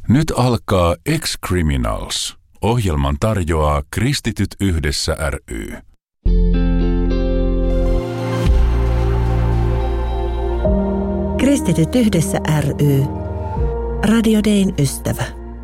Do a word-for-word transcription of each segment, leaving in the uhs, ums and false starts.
Nyt alkaa Ex-Criminals. Ohjelman tarjoaa Kristityt yhdessä ry. Kristityt yhdessä ry. Radio Dayn ystävä.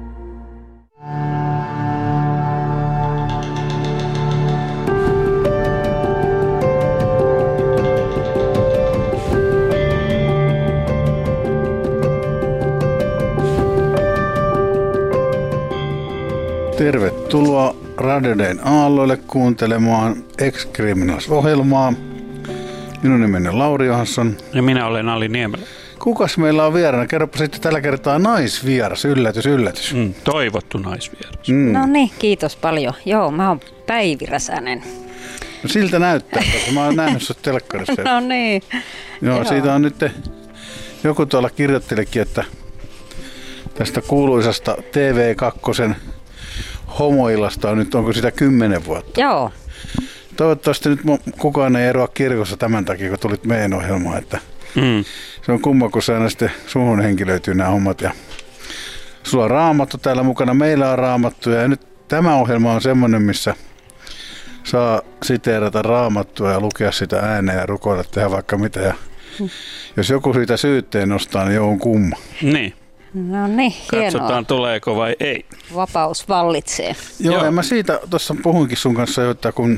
Tervetuloa Radio Dayn aalloille kuuntelemaan Ex-Criminals-ohjelmaa. Minun nimeni on Lauri Johansson. Ja minä olen Ali Niemelä. Kukas meillä on vieraana? Kerropa sitten tällä kertaa naisvieras. Yllätys, yllätys. Mm, toivottu naisvieras. Mm. No niin, kiitos paljon. Joo, mä oon Päivi Räsänen. No siltä näyttää, koska mä oon nähnyt sut telkkarissa. No niin. Joo, Joo, siitä on nyt joku tuolla kirjoittelikin, että tästä kuuluisasta T V kaksi homoilasta on nyt, onko sitä kymmenen vuotta? Joo. Toivottavasti nyt kukaan ei eroa kirkossa tämän takia, kun tulit meidän ohjelmaan, että Mm. se on kumma, kun aina sitten suhun henkilöityy nämä hommat. Ja sulla on Raamattu täällä mukana, meillä on Raamattu ja nyt tämä ohjelma on semmoinen, missä saa siteerata Raamattua ja lukea sitä ääneen ja rukoilla, tehdä vaikka mitä. Ja mm. jos joku siitä syytteen nostaa, niin on kumma. Niin. No niin, hienoa. Katsotaan tuleeko vai ei. Vapaus vallitsee. Joo, Joo. Ja mä siitä tuossa puhuinkin sun kanssa, jotta kun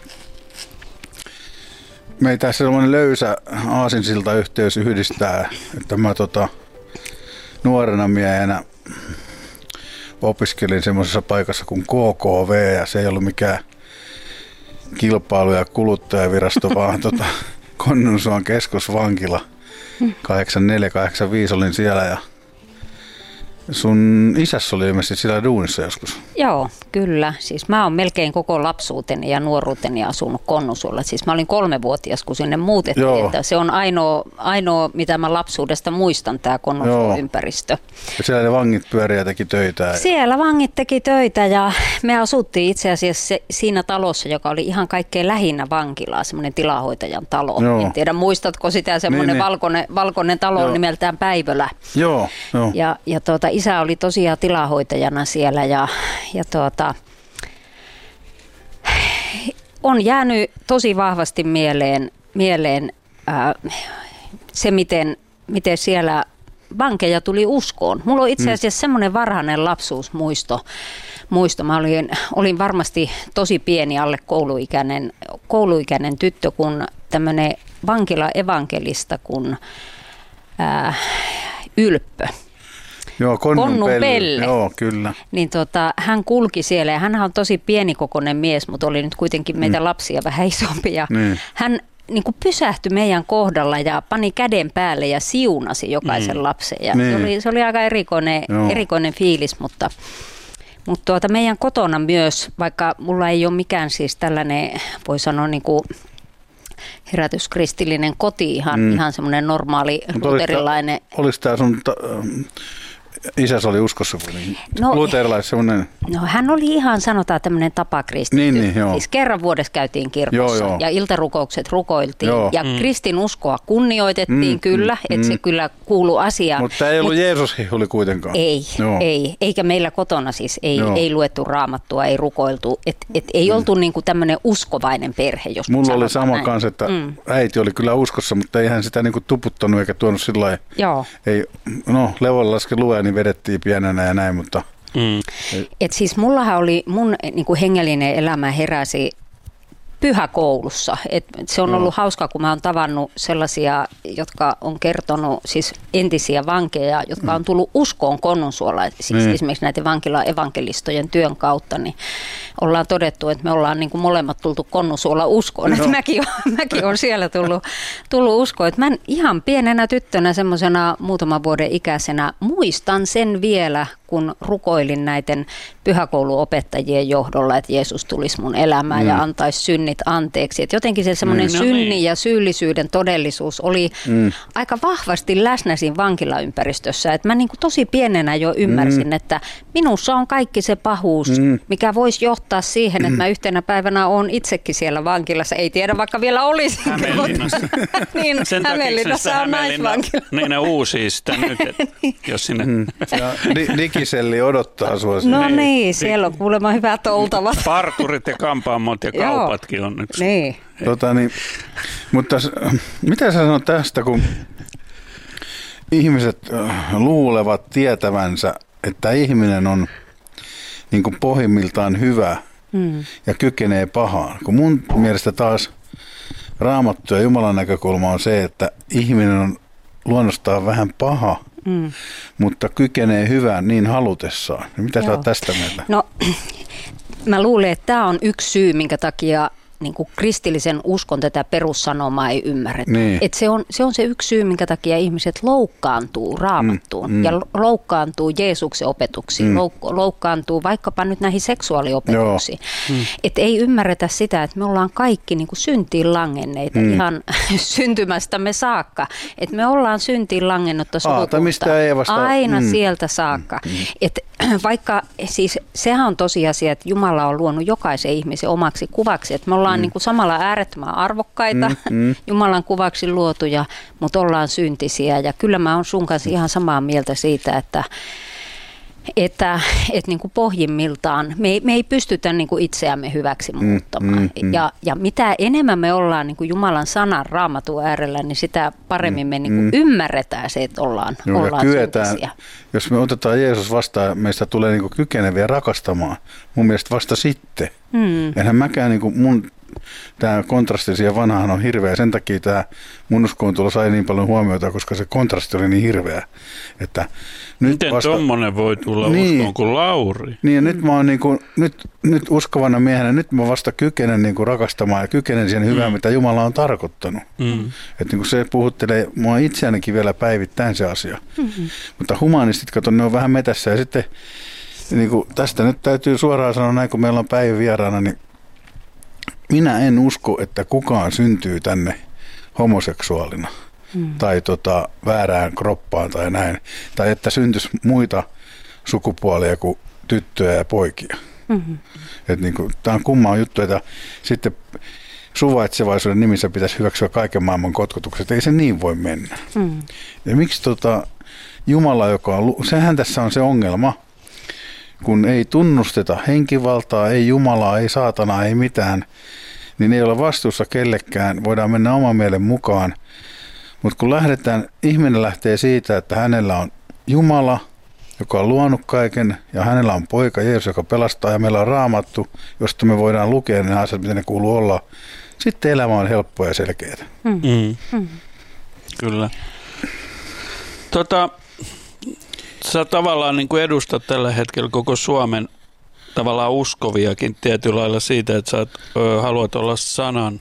meitä sellainen löysä aasinsiltayhteys yhdistää, että mä tota, nuorena miehenä opiskelin semmoisessa paikassa kuin K K V ja se ei ollut mikään kilpailu- ja kuluttajavirasto, vaan tota, Konnunsuon keskusvankila. kahdeksankymmentäneljä kahdeksankymmentäviisi olin siellä ja sun isässä oli ilmeisesti siellä duunissa joskus. Joo, kyllä. Siis mä oon melkein koko lapsuuteni ja nuoruuteni asunut Konnunsuolla. Siis mä olin kolmevuotias, kun sinne muutettiin. Että se on ainoa, ainoa, mitä mä lapsuudesta muistan, tämä Konnunsuon ympäristö. Ja siellä ne vangit pyörii ja teki töitä. Siellä vangit teki töitä ja me asuttiin itse asiassa se, siinä talossa, joka oli ihan kaikkein lähinnä vankilaa, semmoinen tilahoitajan talo. Joo. En tiedä, muistatko sitä, semmoinen niin, valkoinen, valkoinen talo Joo. nimeltään Päivölä. Joo, jo. Ja, ja tuota, isä oli tosiaan tilahoitajana siellä ja, ja tuota, on jäänyt tosi vahvasti mieleen, mieleen ää, se, miten, miten siellä vankeja tuli uskoon. Mulla on itse asiassa semmoinen varhainen lapsuusmuisto. Muisto. Mä olin, olin varmasti tosi pieni alle kouluikäinen, kouluikäinen tyttö, kun tämmöinen vankila-evankelista kuin ää, Ylppö. Joo, Konnu Pelle. Joo, kyllä. Niin tota, hän kulki siellä ja hän on tosi pienikokoinen mies, mutta oli nyt kuitenkin meitä mm. lapsia vähän isompia. Niin. Hän niin kuin pysähtyi meidän kohdalla ja pani käden päälle ja siunasi jokaisen mm. lapsen. Ja niin. se, oli, se oli aika erikoinen, erikoinen fiilis, mutta, mutta tuota, meidän kotona myös, vaikka mulla ei ole mikään siis tällainen, voi sanoa niin kuin herätyskristillinen koti, ihan, mm. ihan semmoinen normaali luterilainen. Oliko tämä sun ta- isäsi oli uskossa kuitenkin? No, luterilais semmoinen. No hän oli ihan, sanotaan, tämmöinen tapakristitty. Niin, niin, joo. Siis kerran vuodessa käytiin kirkossa joo, joo. ja iltarukoukset rukoiltiin joo. ja mm. kristinuskoa kunnioitettiin mm, kyllä, mm, että mm. se kyllä kuului asiaan. Mutta ei ollut Mut, Jeesus-hihuli kuitenkaan. Ei, joo. ei, eikä meillä kotona siis ei, ei luettu Raamattua, ei rukoiltu, että et ei mm. oltu niinku tämmöinen uskovainen perhe, jos mulla oli sama näin. Kanssa, että mm. äiti oli kyllä uskossa, mutta ei hän sitä niinku tuputtanut eikä tuonut sillä lailla. Joo. Ei, no levolla laski lue, niin vedettiin pienenä ja näin, mutta Mm. Et siis mullahan oli, mun niin kuin hengellinen elämä heräsi pyhäkoulussa. Et se on ollut no. hauskaa, kun mä oon tavannut sellaisia, jotka on kertonut, siis entisiä vankeja, jotka on tullut uskoon Konnunsuolla, siis mm. esimerkiksi näiden vankila-evankelistojen työn kautta, niin ollaan todettu, että me ollaan niin kuin molemmat tultu Konnunsuolla uskoon. No. Että mäkin on, mäkin on siellä tullut, tullut uskoon. Että mä ihan pienenä tyttönä, semmoisena muutaman vuoden ikäisenä, muistan sen vielä, kun rukoilin näiden pyhäkouluopettajien johdolla, että Jeesus tulisi mun elämään mm. ja antaisi synnit anteeksi. Et jotenkin se semmoinen mm. synnin ja syyllisyyden todellisuus oli mm. aika vahvasti läsnä siinä vankilaympäristössä. Et mä niin kuin tosi pienenä jo ymmärsin, mm. että minussa on kaikki se pahuus, mm. mikä voisi johtaa siihen, että mä yhtenä päivänä olen itsekin siellä vankilassa. Ei tiedä, vaikka vielä olisi. Hämeenlinnassa. niin, Hämeenlinnassa on naisvankila. Niin ne uusii sitä nyt, jos sinne... Mm. Ja Kikiselli odottaa sua sinne. No niin, siellä on kuulemma hyvät oltavat. Parturit ja kampaamot ja kaupatkin on yksi. Niin. Tota, niin, mutta mitä sä sanot tästä, kun ihmiset luulevat tietävänsä, että ihminen on niin kuin pohjimmiltaan hyvä mm. ja kykenee pahaan. Kun mun mielestä taas Raamattu ja Jumalan näkökulma on se, että ihminen on luonnostaan vähän paha, mm. mutta kykenee hyvään niin halutessaan. Mitä Joo. sä oot tästä mieltä? No, mä luulen, että tämä on yksi syy, minkä takia niin kuin kristillisen uskon tätä perussanomaa ei ymmärretä. Niin. Et se, on, se on se yksi syy, minkä takia ihmiset loukkaantuu Raamattuun mm, mm. ja loukkaantuu Jeesuksen opetuksiin, mm. louk- loukkaantuu vaikkapa nyt näihin seksuaaliopetuksiin. Mm. Että ei ymmärretä sitä, että me ollaan kaikki niin kuin syntiin langenneita mm. ihan syntymästämme saakka. Että me ollaan syntiin langennutta sukupuolta aina mm. sieltä saakka. Mm. Et vaikka siis sehän on tosiasia, että Jumala on luonut jokaisen ihmisen omaksi kuvaksi, että me ollaan mm. niin kuin samalla äärettömän arvokkaita, mm, mm. Jumalan kuvaksi luotuja, mutta ollaan syntisiä. Ja kyllä mä oon sun kanssa ihan samaa mieltä siitä, että, että, että niin kuin pohjimmiltaan me ei, me ei pystytä niin kuin itseämme hyväksi muuttamaan. Mm, mm, ja, ja mitä enemmän me ollaan niin kuin Jumalan sanan Raamatun äärellä, niin sitä paremmin me niin kuin mm. ymmärretään se, että ollaan, Joo, ollaan kyetään, syntisiä. Jos me otetaan Jeesus vastaan, meistä tulee niin kuin kykeneviä rakastamaan. Mun mielestä vasta sitten. Mm. Enhän mäkään niin kuin mun... Tämä kontrasti siihen vanhaan on hirveä. Sen takia tämä mun uskoontulo sai niin paljon huomiota, koska se kontrasti oli niin hirveä. Että nyt Miten vasta... tommonen voi tulla niin, uskoon kuin Lauri? Niin ja nyt mä oon niin kuin, nyt, nyt uskovana miehenä, nyt mä vasta kykenen niin kuin rakastamaan ja kykenen siihen hyvään, mm. mitä Jumala on tarkoittanut. Mm. Että niin kuin se puhuttelee mua itseänikin vielä päivittäin se asia. Mm-hmm. Mutta humanistit, kato, ne on vähän metässä ja sitten niin kuin tästä nyt täytyy suoraan sanoa näin, kun meillä on Päivi vieraana, niin minä en usko, että kukaan syntyy tänne homoseksuaalina mm. tai tota, väärään kroppaan tai näin. Tai että syntyisi muita sukupuolia kuin tyttöjä ja poikia. Mm-hmm. Niin tämä on kummaa juttu, että sitten suvaitsevaisuuden nimissä pitäisi hyväksyä kaiken maailman kotkotukset. Ei se niin voi mennä. Mm. Ja miksi tota, Jumala, joka on, sehän tässä on se ongelma, kun ei tunnusteta henkivaltaa, ei Jumalaa, ei saatanaa, ei mitään, niin ei ole vastuussa kellekään. Voidaan mennä oman mielen mukaan. Mutta kun lähdetään, ihminen lähtee siitä, että hänellä on Jumala, joka on luonut kaiken, ja hänellä on poika Jeesus, joka pelastaa, ja meillä on Raamattu, josta me voidaan lukea ne asiat, miten ne kuuluu olla. Sitten elämä on helppoa ja selkeää. Mm. Mm. Kyllä. Tota... Sä tavallaan niin kuin edustat tällä hetkellä koko Suomen tavallaan uskoviakin tietyllä lailla siitä, että sä ö, haluat olla sanan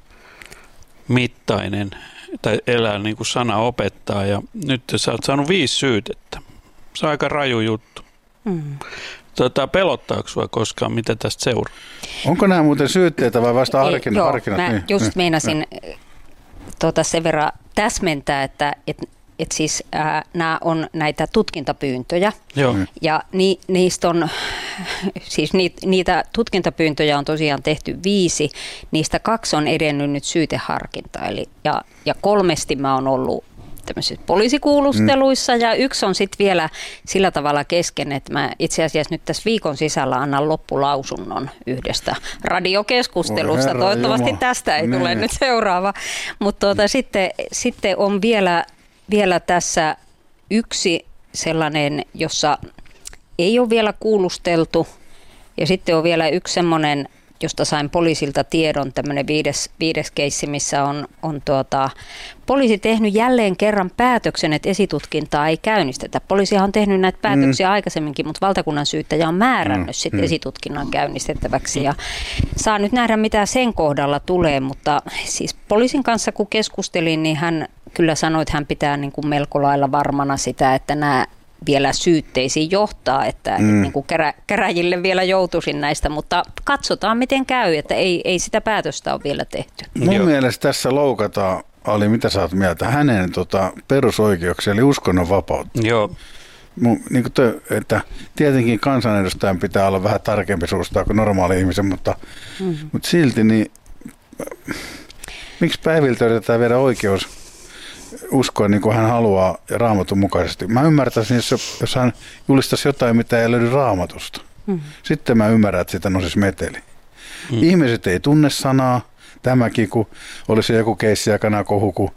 mittainen tai elää niin kuin sana opettaa. Ja nyt sä oot saanut viisi syytettä. Se on aika raju juttu. Mm. Tota, pelottaako sua koskaan, mitä tästä seuraa? Onko nämä muuten syytteitä vai vasta harkinnat? Joo, harkinnat? mä niin, just niin, meinasin niin. Tuota sen verran täsmentää, että et, Että siis äh, nämä on näitä tutkintapyyntöjä. Joo. Ja ni, niistä on, siis niitä, niitä tutkintapyyntöjä on tosiaan tehty viisi, niistä kaksi on edennyt nyt syyteharkinta. Eli, ja, ja kolmesti mä oon ollut tämmöisissä poliisikuulusteluissa mm. ja yksi on sitten vielä sillä tavalla kesken, että mä itse asiassa nyt tässä viikon sisällä annan loppulausunnon yhdestä radiokeskustelusta. Herra, Toivottavasti Jumala. Tästä ei ne. tule nyt seuraava. Mutta tuota, sitten, sitten on vielä... Vielä tässä yksi sellainen, jossa ei ole vielä kuulusteltu, ja sitten on vielä yksi semmoinen, josta sain poliisilta tiedon, tämmöinen viides, viides keissi, missä on, on tuota, poliisi tehnyt jälleen kerran päätöksen, että esitutkintaa ei käynnistetä. Poliisihan on tehnyt näitä päätöksiä mm. aikaisemminkin, mutta valtakunnan syyttäjä on määrännyt mm. sitten mm. esitutkinnan käynnistettäväksi. Ja saa nyt nähdä, mitä sen kohdalla tulee, mutta siis poliisin kanssa kun keskustelin, niin hän kyllä sanoi, että hän pitää niin kuin melko lailla varmana sitä, että nämä vielä syytteisiin johtaa, että mm. niin kuin kerä, käräjille vielä joutuisin näistä, mutta katsotaan miten käy, että ei, ei sitä päätöstä ole vielä tehty. Mun Joo. mielestä tässä loukataan, Ali, mitä sä oot mieltä, hänen tota, perusoikeuksia, eli uskonnonvapautta. Joo. Mun, niin kuin te, että tietenkin kansanedustajan pitää olla vähän tarkempi suustaa kuin normaali ihmisen, mutta, mm-hmm. mutta silti, niin miksi Päiviltä yritetään viedä oikeus uskoa niin kuin hän haluaa Raamatun mukaisesti. Mä ymmärtäisin, jos, jos hän julistaisi jotain, mitä ei löydy Raamatusta. Mm. Sitten mä ymmärrän, että siitä nousisi meteli. Mm. Ihmiset ei tunne sanaa. Tämäkin, kun olisi joku keissi aikana kohu, kun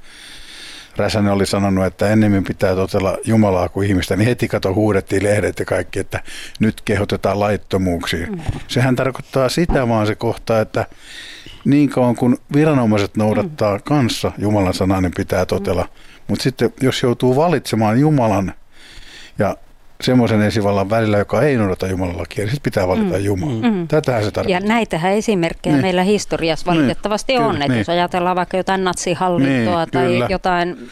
Räsänen oli sanonut, että ennemmin pitää totella Jumalaa kuin ihmistä, niin heti kato huudettiin lehdet ja kaikki, että nyt kehotetaan laittomuuksiin. Mm. Sehän tarkoittaa sitä vaan se kohta, että niin kauan kun viranomaiset noudattaa mm. kanssa Jumalan sanaa, niin pitää totella. Mm. Mutta sitten jos joutuu valitsemaan Jumalan ja semmoisen esivallan välillä, joka ei noudata Jumalan lakia, niin sitten pitää valita mm. Jumala. Mm. Tätähän se tarkoittaa. Ja näitähän esimerkkejä niin. meillä historiassa valitettavasti niin. on. Kyllä, että niin. jos ajatellaan vaikka jotain natsihallintoa niin, tai kyllä. jotain,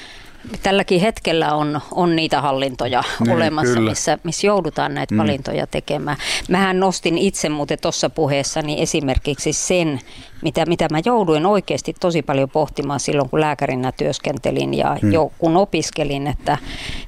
tälläkin hetkellä on, on niitä hallintoja niin, olemassa, missä, missä joudutaan näitä mm. valintoja tekemään. Mähän nostin itse muuten tuossa puheessani esimerkiksi sen, mitä, mitä mä jouduin oikeasti tosi paljon pohtimaan silloin, kun lääkärinä työskentelin ja mm. jo kun opiskelin, että,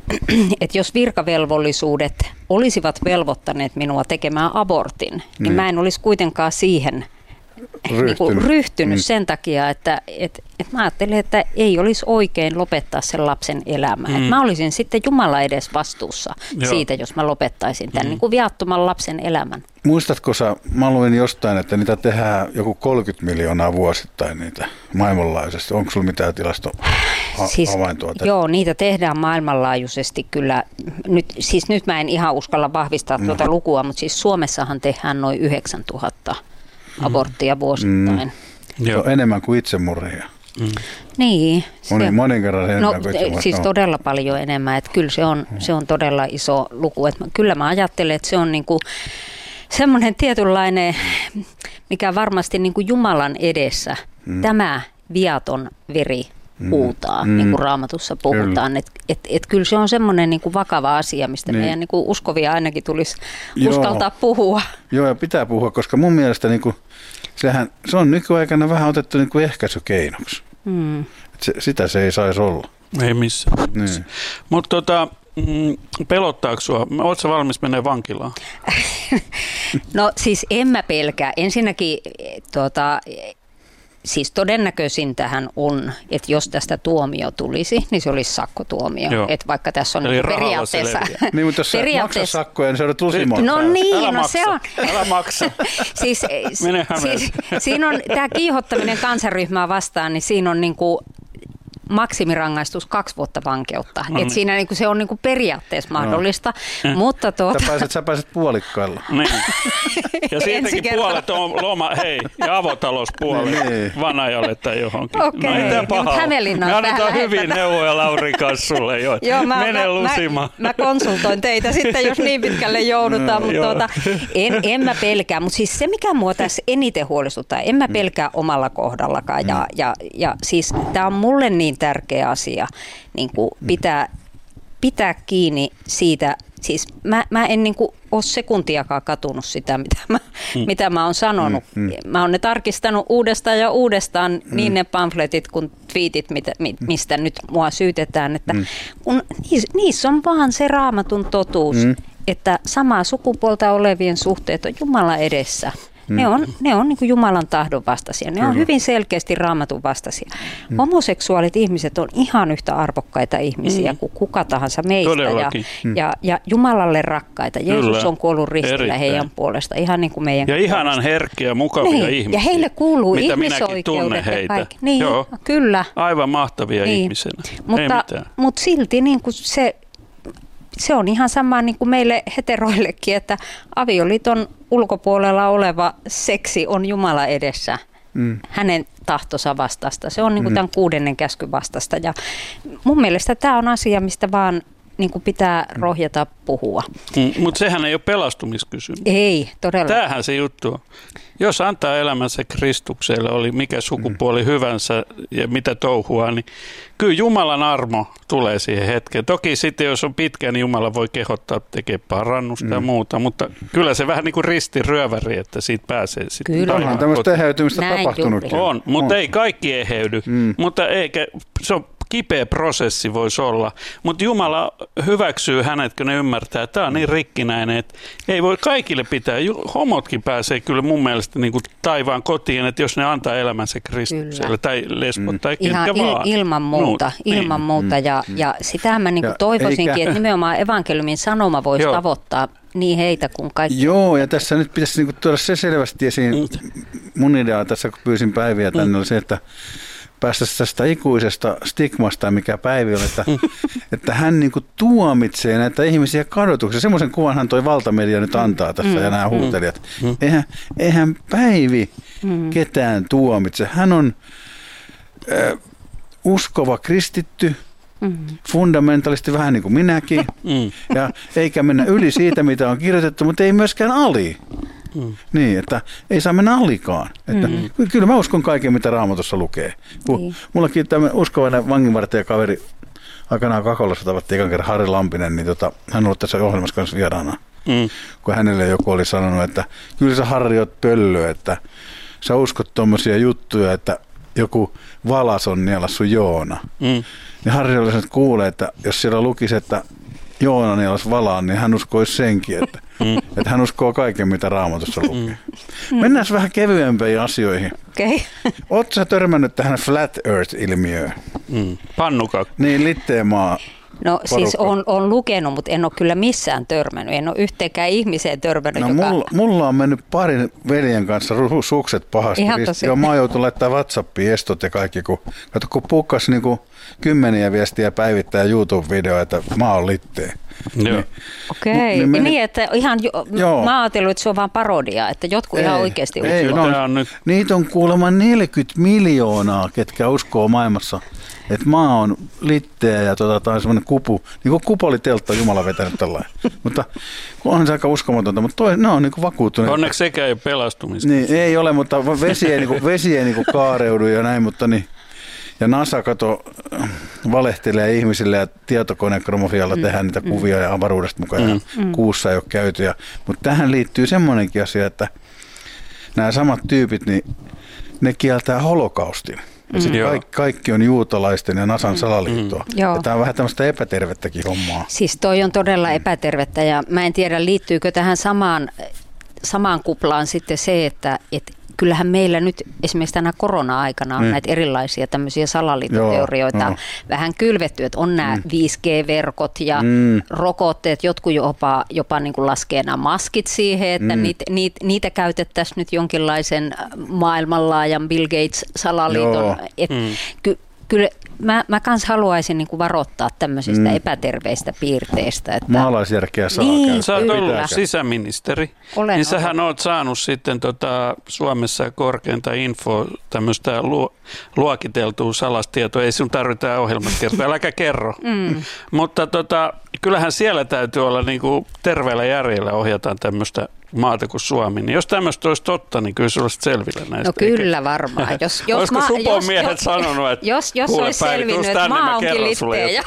että jos virkavelvollisuudet olisivat velvoittaneet minua tekemään abortin, mm. niin mä en olisi kuitenkaan siihen ryhtynyt, niin kuin ryhtynyt mm. sen takia, että et, et mä ajattelin, että ei olisi oikein lopettaa sen lapsen elämää. Mm. Mä olisin sitten Jumala edes vastuussa Joo. siitä, jos mä lopettaisin tämän mm. niin kuin viattoman lapsen elämän. Muistatko sä, mä luin jostain, että niitä tehdään joku kolmekymmentä miljoonaa vuosittain niitä maailmanlaajuisesti. Onko sulla mitään tilasto-havaintoa? Siis, joo, niitä tehdään maailmanlaajuisesti kyllä. Nyt, siis nyt mä en ihan uskalla vahvistaa mm. tuota lukua, mutta siis Suomessahan tehdään noin yhdeksäntuhatta aborttia vuosittain. Mm. Joo. Enemmän kuin itsemurhia. Mm. Niin. Monin, monin kerran enemmän no, kuin itsemurhia. Siis todella paljon enemmän. Että kyllä se on, se on todella iso luku. Että kyllä mä ajattelen, että se on niinku semmoinen tietynlainen, mikä varmasti niinku Jumalan edessä mm. tämä viaton veri huutaa, mm. niin kuin Raamatussa puhutaan. Että et, et kyllä se on semmoinen niin kuin vakava asia, mistä niin. meidän niin kuin uskovia ainakin tulisi Joo. uskaltaa puhua. Joo, ja pitää puhua, koska mun mielestä niin kuin, sehän, se on nykyaikana vähän otettu niin kuin ehkäisykeinoksi. Mm. Se, sitä se ei saisi olla. Ei missään. Niin. Mutta tota, mm, pelottaako sua? Oletko sä valmis mennä vankilaan? No siis en mä pelkää. Ensinnäkin tuota... Siis todennäköisintähän on, että jos tästä tuomio tulisi, niin se olisi sakkotuomio. Että vaikka tässä on eli periaatteessa... Niin, mutta jos sä maksat sakkoja, niin se on tusimaan. No niin, älä no maksa. se on... Älä maksa. siis, siis, siinä on tämä kiihottaminen kansanryhmää vastaan, niin siinä on niin kuin maksimirangaistus kaksi vuotta vankeutta. No, Et niin. Siinä niinku se on niinku periaatteessa mahdollista. No. Mutta tuota... sä, pääset, sä pääset puolikkailla. Niin. Ja siitäkin puolet on loma, hei, ja avotalouspuolet niin. Vanajalle tai johonkin. Okei, okay. No, mutta Hämeenlinnaan me annetaan hyvin neuvoja Lauri kanssa sulle jo. Joo, mä, mene mä, lusimaan. Mä, mä konsultoin teitä sitten, jos niin pitkälle joudutaan. No, mutta tuota, en, en mä pelkää, mutta siis se mikä mua tässä eniten huolestuttaa, en mä pelkää omalla kohdallakaan. Ja, ja, ja siis tää on mulle niin tärkeä asia niin kuin pitää, pitää kiinni siitä. Siis mä, mä en niin kuin ole sekuntiakaan katunut sitä, mitä mä, mm. mitä mä oon sanonut. Mm, mm. Mä oon ne tarkistanut uudestaan ja uudestaan mm. niin ne pamfletit kuin twiitit, mitä, mistä nyt mua syytetään. Että mm. kun niissä, niissä on vaan se Raamatun totuus, mm. että samaa sukupuolta olevien suhteet on Jumala edessä. Ne on, ne on niin kuin Jumalan tahdon vastaisia. Ne Kyllä. on hyvin selkeästi Raamatun vastaisia. Mm. Homoseksuaalit ihmiset on ihan yhtä arvokkaita ihmisiä mm. kuin kuka tahansa meistä. Ja, mm. ja, ja Jumalalle rakkaita. Jeesus Kyllä. on kuollut ristillä Erittäin. heidän puolesta. Ihan niin kuin meidän ja puolesta. Ihanan herkkiä, mukavia niin. ihmisiä. Ja heille kuuluu mitä ihmisoikeudet ja kaikki. Niin, Joo. Kyllä. Aivan mahtavia niin. ihmisenä. Mutta, mutta silti niin kuin se... Se on ihan sama niin kuin meille heteroillekin, että avioliiton ulkopuolella oleva seksi on Jumala edessä. Mm. Hänen tahtonsa vastasta. Se on niin kuin mm. tämän kuudennen käskyn vastasta. Ja mun mielestä tämä on asia, mistä vaan niin kuin pitää rohjata puhua. Mm, mutta sehän ei ole pelastumiskysymys. Ei, todella. Tämähän se juttu on. Jos antaa elämänsä Kristukselle, oli mikä sukupuoli mm. hyvänsä ja mitä touhua, niin kyllä Jumalan armo tulee siihen hetkeen. Toki sitten, jos on pitkä, niin Jumala voi kehottaa tekemään parannusta mm. ja muuta, mutta kyllä se vähän niin kuin ristiryöväri, että siitä pääsee sitten. Kyllä. On tämmöistä eheytymistä tapahtunutkin. On, mutta on. Ei kaikki eheydy. Mm. Mutta eikä, se on kipeä prosessi voisi olla, mutta Jumala hyväksyy hänet, kun ne ymmärtää, että tämä on niin rikkinäinen, että ei voi kaikille pitää. Homotkin pääsee kyllä mun mielestä niin kuin taivaan kotiin, että jos ne antaa elämänsä Kristukselle kyllä. tai lesbot mm. tai ihan ketkä il, vaan. ilman muuta, no, ilman niin. muuta ja, mm. ja sitähän mä niin kuin toivoisinkin, eikä. että nimenomaan evankeliumin sanoma voisi Joo. tavoittaa niin heitä kuin kaikki. Joo, ja tässä nyt pitäisi niinku tuoda se selvästi esiin. Mun idea tässä, kun pyysin Päiviä tänne, mm. oli se, että päästäisiin tästä ikuisesta stigmasta, mikä Päivi on, että, että hän niinku tuomitsee näitä ihmisiä kadotuksia. Semmoisen kuvanhan toi valtamedia nyt antaa tässä mm. ja nämä huutelijat. Mm. Eihän, eihän Päivi mm. ketään tuomitse. Hän on äh, uskova kristitty, Mm. fundamentalisti vähän niin kuin minäkin, mm. ja eikä mennä yli siitä, mitä on kirjoitettu, mutta ei myöskään ali. Mm. Niin, että ei saa mennä alikaan. Että mm. Kyllä mä uskon kaiken, mitä Raamatussa lukee. Niin. Mullakin tämmöinen uskovainen vanginvartijakaveri, aikanaan Kakolassa tavattiin ekan kerran Harri Lampinen, niin tota, hän on ollut tässä ohjelmassa kanssa vieraana. Mm. Kun hänelle joku oli sanonut, että kyllä sä Harri oot pöllö, että sä uskot tommosia juttuja, että joku valas on nielassu Joona. Mm. Niin Harri oli sanonut, että kuulee, että jos siellä lukisi, että Joona nielas valaan, niin hän uskoisi senkin, että, mm. että hän uskoo kaiken, mitä Raamatussa lukee. Mm. Mennään vähän kevyempiin asioihin. Okay. Oletko sä törmännyt tähän Flat Earth-ilmiöön? Mm. Pannukakku. Niin, litteen maa. No siis on, on lukenut, mutta en ole kyllä missään törmännyt. En ole yhteenkään ihmiseen törmännyt. No, joka... mulla, mulla on mennyt parin veljen kanssa sukset pahasti. Joo, mä oon joutunut laittaa WhatsAppiin estot ja kaikki. Kun, kato, kun pukkasi niin kuin kymmeniä viestiä päivittää YouTube-videoita, että mä oon litteen. Niin, Okei, okay. niin, meni... niin että ihan jo, mä ajattelin, että se on vaan parodia, että jotkut ei, ihan oikeasti ei, uskoo. No, nyt... Niitä on kuulemma neljäkymmentä miljoonaa, ketkä uskoo maailmassa. Että maa on litteä ja tota, tai semmoinen kupu, niin kuin kupoliteltta Jumala vetänyt tällainen. Mutta on se aika uskomatonta, mutta toi, ne on niin kuin vakuuttuneet. Onneksi sekä ei pelastumista. Niin, ei ole, mutta vesi ei, niin kuin, vesi ei niin kuin kaareudu ja näin, mutta niin. Ja NASA kato valehtelee ihmisille ja tietokonekromofialla mm. tehdään niitä kuvia ja avaruudesta mukaan mm. ja kuussa ei ole käyty. Ja, mutta tähän liittyy semmoinenkin asia, että nämä samat tyypit, niin ne kieltää holokaustin. Mm. Kaikki, kaikki on juutalaisten ja Nasan salaliittoa. Mm. Ja tämä on vähän tämmöistä epätervettäkin hommaa. Siis toi on todella epätervettä ja mä en tiedä liittyykö tähän samaan, samaan kuplaan sitten se, että et kyllähän meillä nyt esimerkiksi tänä korona-aikana on mm. näitä erilaisia tämmöisiä salaliittoteorioita Joo, no. vähän kylvetty, että on nämä mm. viisi G-verkot ja mm. rokotteet, jotkut jopa, jopa niin kuin laskee nämä maskit siihen, että mm. niitä, niitä, niitä käytettäisiin nyt jonkinlaisen maailmanlaajan Bill Gates-salaliiton. Et, mm. ky, kyllä mä, mä kans haluaisin niin kuin varoittaa tämmöisistä mm. epäterveistä piirteistä. Että maalaisjärkeä saa niin, käyttää. Sä oot ollut sisäministeri, Olen niin sähän oot saanut sitten tota Suomessa korkeinta info, tämmöistä lu, luokiteltua salastietoa. Ei sun tarvita ohjelmassa kertoa, äläkä kerro. Mm. Mutta tota, kyllähän siellä täytyy olla niin kuin terveellä järjellä ohjataan tämmöistä maata kuin Suomi, niin jos tämmöistä olisi totta, niin kyllä se olisi selvillä näistä. No kyllä eikä varmaan. Jos, jos olisiko supon miehet jos, sanonut, että jos, jos kuule olisi Päivi, selvinnyt, että maa onkin litteä.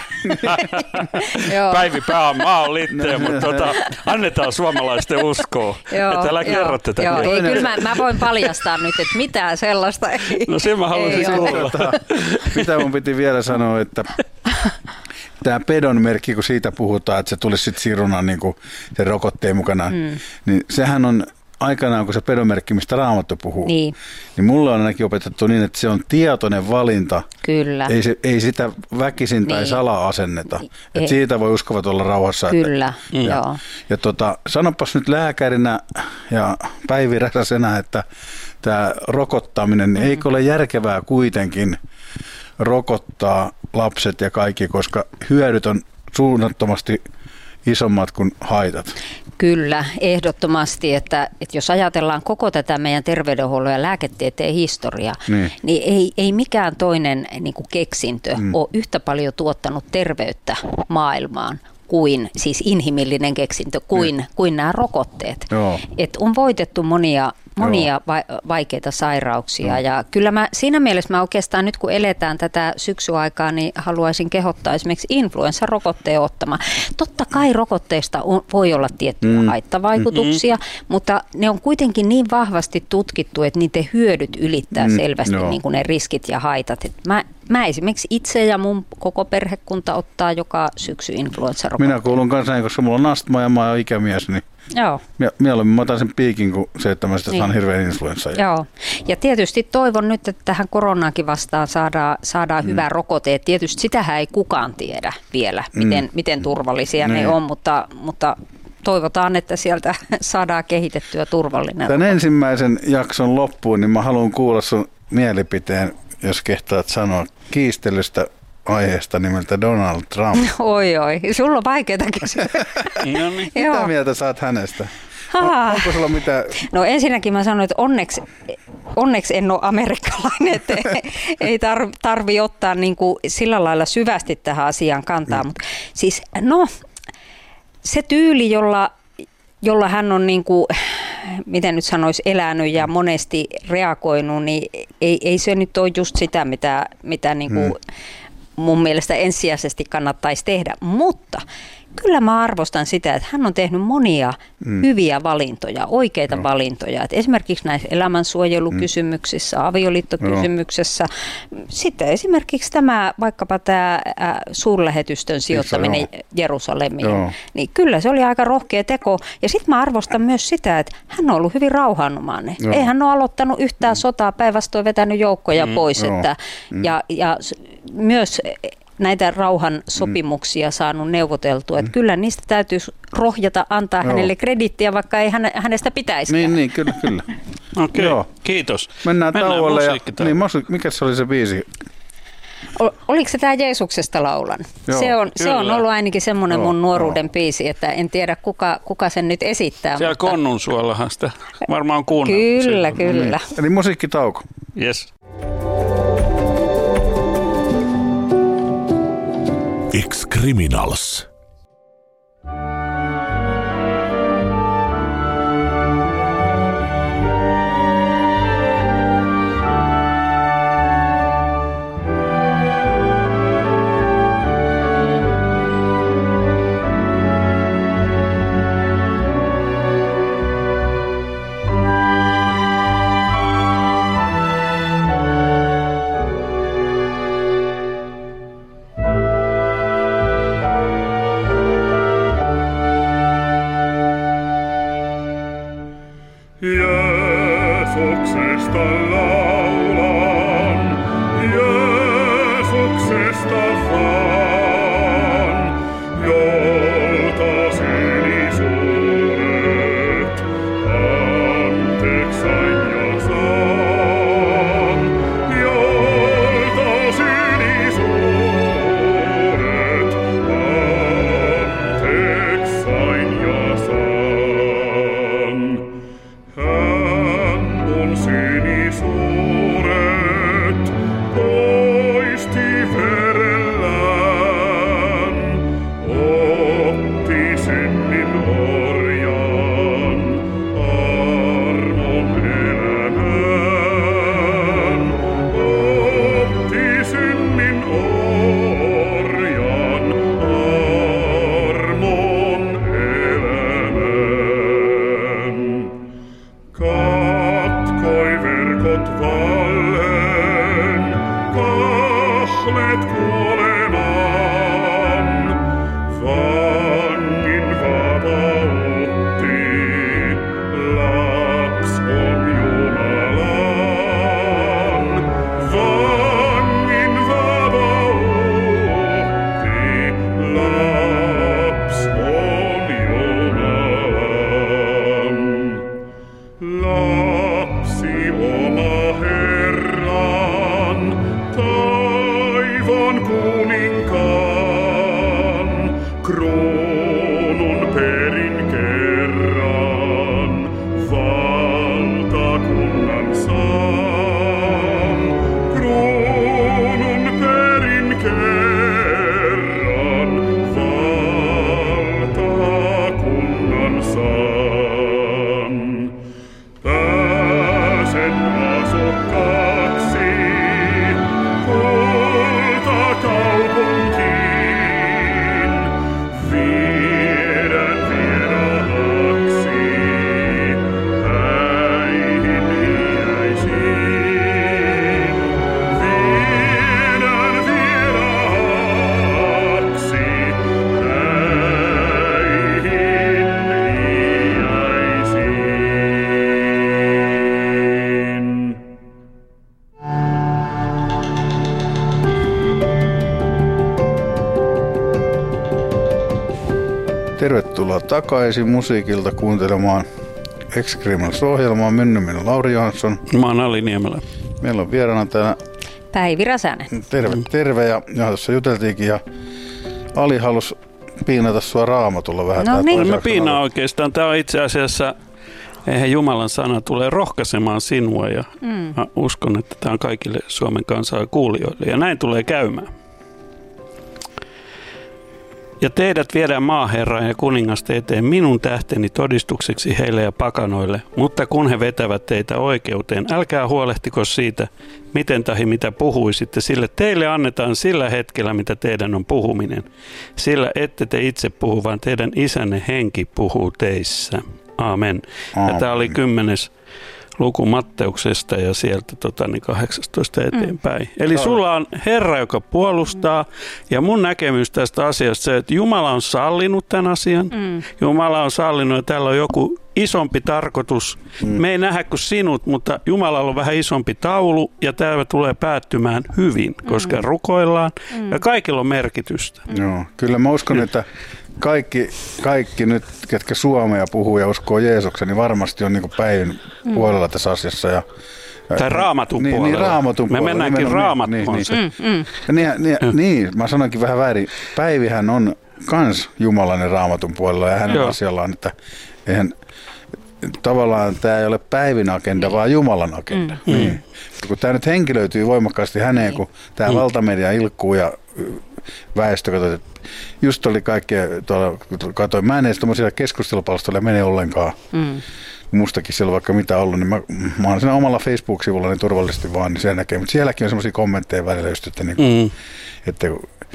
Päivi pää, maa on litteä, mutta tota, annetaan suomalaisten uskoa, joo, että älä kerro tätä. Joo, ei, kyllä mä, mä voin paljastaa nyt, että mitään sellaista ei. No sen mä haluaisin kuulla. Mitä mun piti vielä sanoa, että tämä pedon merkki, kun siitä puhutaan, että se tulisi sitten siruna niin kuin sen rokotteen mukana, mm. niin sehän on aikanaan, kun se pedon merkki, mistä Raamattu puhuu, niin. niin mulle on ainakin opetettu niin, että se on tietoinen valinta. Kyllä. Ei, se, ei sitä väkisin tai niin. salaa asenneta. Että siitä voi uskovat olla rauhassa. Kyllä, että, ja, joo. Ja tota, sanopas nyt lääkärinä ja Päivi Räsäsenä, että tämä rokottaminen, mm. eikö ole järkevää kuitenkin rokottaa lapset ja kaikki, koska hyödyt on suunnattomasti isommat kuin haitat. Kyllä, ehdottomasti, että, että jos ajatellaan koko tätä meidän terveydenhuollon ja lääketieteen historiaa, niin, niin ei, ei mikään toinen niin kuin keksintö mm. ole yhtä paljon tuottanut terveyttä maailmaan kuin, siis inhimillinen keksintö, kuin, mm. kuin nämä rokotteet. Et on voitettu monia monia va- vaikeita sairauksia. Mm. Ja kyllä mä siinä mielessä mä oikeastaan nyt kun eletään tätä syksyaikaa, niin haluaisin kehottaa esimerkiksi influenssarokotteen ottamaan. Totta kai rokotteista on, voi olla tiettyjä mm. haittavaikutuksia, mm-hmm. mutta ne on kuitenkin niin vahvasti tutkittu, että niiden hyödyt ylittää mm. selvästi niin kuin ne riskit ja haitat. Et mä mä esimerkiksi itse ja mun koko perhekunta ottaa joka syksy influenssarokotteen. Minä kuulun kanssa näin, koska mulla on astma ja mä oon ikämies, niin Joo. mieluummin mä otan sen piikin, kuin se, että mä sitä saan Niin. hirveän influenssaa. Joo, ja tietysti toivon nyt, että tähän koronaakin vastaan saadaan, saadaan mm. hyvä rokote. Et tietysti sitähän ei kukaan tiedä vielä, miten, mm. miten turvallisia mm. ne on, mutta, mutta toivotaan, että sieltä saadaan kehitettyä turvallinen. Tämän ensimmäisen jakson loppuun, niin mä haluan kuulla sun mielipiteen, jos kehtaat sanoa, kiistelystä aiheesta nimeltä Donald Trump. Oi oi, sulla on vaikeaa kysyä. No niin. Mitä mieltä saat hänestä? On, onko sulla mitään? No ensinnäkin mä sanoin, että onneksi, onneksi en ole amerikkalainen, että ei tarvi, tarvi ottaa niin kuin sillä lailla syvästi tähän asiaan kantaa. Mm. Mutta siis no, se tyyli, jolla, jolla hän on niin kuin, miten nyt sanoisi, elänyt ja monesti reagoinut, niin ei, ei se nyt ole just sitä, mitä, mitä niin kuin mm. mun mielestä ensisijaisesti kannattaisi tehdä, mutta kyllä mä arvostan sitä, että hän on tehnyt monia mm. hyviä valintoja, oikeita no. valintoja. Et esimerkiksi näissä elämänsuojelukysymyksissä, mm. avioliittokysymyksessä. No. Sitten esimerkiksi tämä, vaikkapa tämä äh, suurlähetystön sijoittaminen no. Jerusalemiin. No. Niin kyllä se oli aika rohkea teko. Ja sitten mä arvostan myös sitä, että hän on ollut hyvin rauhanomainen. No. Ei hän ole aloittanut yhtään sotaa, päinvastoin vetänyt joukkoja mm. pois. No. Että, mm. ja, ja myös näitä rauhan sopimuksia saanut neuvoteltua. Että kyllä niistä täytyy rohjata antaa Joo. hänelle krediittiä, vaikka ei hänestä pitäisi. Niin, niin, kyllä, kyllä. Okei, okay. Kiitos. Mennään, Mennään tauolle. Ja, niin, mikä se oli se biisi? Oliko se tämä Jeesuksesta laulan? Joo, se, on, se on ollut ainakin semmoinen Joo, mun nuoruuden jo. biisi, että en tiedä kuka, kuka sen nyt esittää. Siellä mutta Konnunsuollahan sitä varmaan kuunneltu. Kyllä, siellä. Kyllä. Niin. Eli musiikkitauko. Yes. Ex-Criminals. Hän on sinisuuri. Tervetuloa takaisin musiikilta kuuntelemaan Ex-Criminals-ohjelmaa. Minun nimeni on Lauri Johansson. Mä oon Ali Niemelä. Meillä on vieraana täällä Päivi Räsänen. Terve, terve. Ja, ja tuossa juteltiinkin ja Ali halusi piinata sua Raamatulla vähän. No niin. Mä piinaan oikeastaan. Tämä on itse asiassa, eihän Jumalan sana tulee rohkaisemaan sinua ja mm. mä uskon, että tämä on kaikille Suomen kansaa kuulijoille ja näin tulee käymään. Ja teidät viedään maaherran ja kuningasta eteen minun tähteni todistukseksi heille ja pakanoille, mutta kun he vetävät teitä oikeuteen, älkää huolehtiko siitä, miten tahi mitä puhuisitte, sillä teille annetaan sillä hetkellä, mitä teidän on puhuminen. Sillä ette te itse puhu, vaan teidän isänne henki puhuu teissä. Aamen. Aamen. Ja tämä oli kymmenes luku Matteuksesta ja sieltä tota, niin kahdeksantoista eteenpäin. Mm. Eli sulla on Herra, joka puolustaa, ja mun näkemys tästä asiasta se, että Jumala on sallinut tämän asian. Mm. Jumala on sallinut, ja täällä on joku isompi tarkoitus. Mm. Me ei nähdä kuin sinut, mutta Jumalalla on vähän isompi taulu, ja tämä tulee päättymään hyvin, koska mm. rukoillaan, mm. ja kaikilla on merkitystä. Mm. Joo, kyllä mä uskon, että Kaikki, kaikki nyt, ketkä suomea puhuu ja uskoo Jeesuksen, niin varmasti on niin kuin Päivin mm. puolella tässä asiassa. Ja, tai Raamatun niin, puolella. Niin, Raamatun Me puolella. mennäänkin niin, Raamattuun. Niin, niin, niin. Mm, mm. Niin, niin, mm. niin, mä sanoinkin vähän väärin. Päivihän on kans jumalainen Raamatun puolella ja hänen Joo. asiallaan, että eihän, tavallaan tämä ei ole Päivin agenda, mm. vaan Jumalan agenda. Mm. Niin. Kun tämä nyt henkilöityy voimakkaasti häneen, kun tämä mm. valtamedia ilkkuu ja väestö, katsoit, just oli kaikkea, tuolla, katsoin, mä en edes tuommoisia keskustelupalstoilla mene ollenkaan. Mm. Mustakin siellä vaikka mitä ollut, niin mä, mä oon siinä omalla Facebook-sivulla niin turvallisesti vaan, niin siellä näkee. Mutta sielläkin on semmoisia kommentteja välillä just, että, niin kuin, mm. että,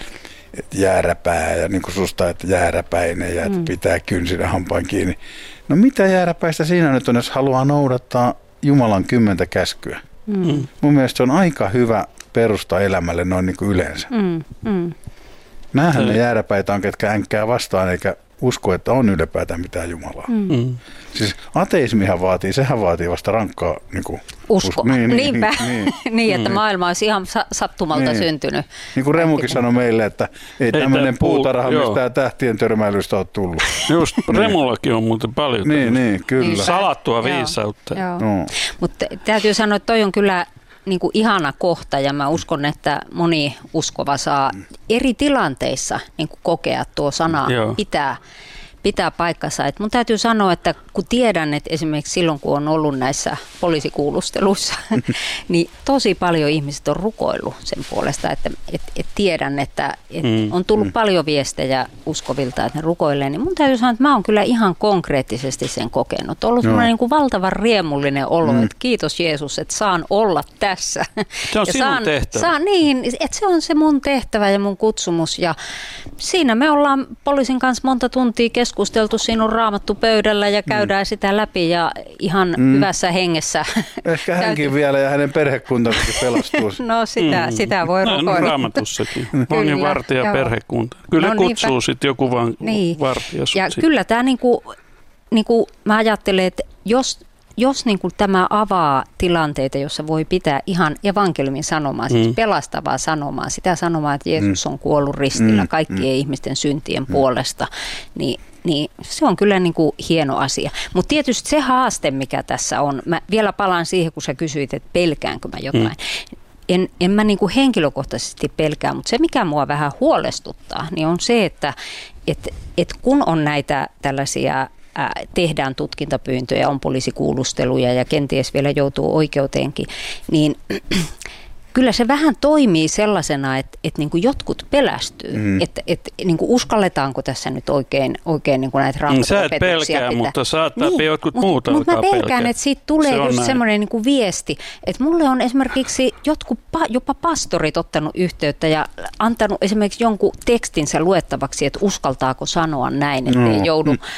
että jääräpää ja niin kuin susta, että jääräpäinen ja että mm. pitää kynsinä hampaan kiinni. No mitä jääräpäistä siinä nyt on, jos haluaa noudattaa Jumalan kymmentä käskyä? Mm. Mun mielestä se on aika hyvä perusta elämälle noin niin kuin yleensä. Mm. Mm. Nämähän ne jääräpäitä on, ketkä änkkää vastaan eikä usko, että on ylipäätään mitään Jumalaa. Mm. Siis ateismihan vaatii, sehän vaatii vasta rankkaa niin kuin usko. usko. Niin, Niinpä, niin, niin että mm. maailma olisi ihan sattumalta niin. syntynyt. Niin kuin Remukin sanoi meille, että ei, ei tämmöinen puutarha puu, mistään tähtien törmäilystä ole tullut. Just, Remullakin on muuten paljon niin, niin, kyllä. salattua viisautta. No. Mutta täytyy sanoa, että toi on kyllä niin kuin ihana kohta ja mä uskon, että moni uskova saa eri tilanteissa niin kuin kokea tuo sana Joo. pitää, pitää paikkansa. Et mun täytyy sanoa, että kun tiedän, että esimerkiksi silloin kun on ollut näissä poliisikuulusteluissa, niin tosi paljon ihmiset on rukoillut sen puolesta, että et, et tiedän, että et mm. on tullut mm. paljon viestejä uskovilta, että ne rukoilee. Niin mun täytyy sanoa, että mä oon kyllä ihan konkreettisesti sen kokenut. On ollut no. semmoinen niin kuin valtavan riemullinen olo, mm. että kiitos Jeesus, että saan olla tässä. Se on ja sinun saan, tehtävä. Saan, niin, että se on se mun tehtävä ja mun kutsumus. Ja siinä me ollaan poliisin kanssa monta tuntia keskusteltu sinun raamattu pöydällä ja käydään mm. sitä läpi ja ihan mm. hyvässä hengessä. Ehkä hänkin vielä ja hänen perhekuntansakin pelastuu. No sitä, mm. sitä voi rukoilla. No, raamatussakin. Moni vartija ja perhekunta. Kyllä no, kutsuu sitten joku vaan niin. vartija. Ja sit. Kyllä tämä niinku, niinku, mä ajattelen, että jos, jos niinku tämä avaa tilanteita, jossa voi pitää ihan evankeliumin sanomaa, siis mm. pelastavaa sanomaa, sitä sanomaa, että Jeesus on kuollut ristillä mm. kaikkien mm. ihmisten syntien mm. puolesta, niin Niin se on kyllä niin kuin hieno asia. Mutta tietysti se haaste, mikä tässä on, mä vielä palaan siihen, kun sä kysyit, että pelkäänkö mä jotain. Mm. En, en mä niin kuin henkilökohtaisesti pelkää, mutta se, mikä mua vähän huolestuttaa, niin on se, että et, et kun on näitä tällaisia, ää, tehdään tutkintapyyntöjä, on poliisikuulusteluja ja kenties vielä joutuu oikeuteenkin, niin kyllä se vähän toimii sellaisena, että, että niin kuin jotkut pelästyy, mm. että, että niin kuin uskalletaanko tässä nyt oikein, oikein niin kuin näitä raamatuopetuksia pitää. Sä et pelkää, pitää. Mutta saattaa niin, jotkut mut, muut Mutta mä pelkään, pelkää. että siitä tulee se just semmoinen niin kuin viesti, että mulle on esimerkiksi jotkut, jopa pastorit ottanut yhteyttä ja antanut esimerkiksi jonkun tekstinsä luettavaksi, että uskaltaako sanoa näin, ettei no. joudu mm.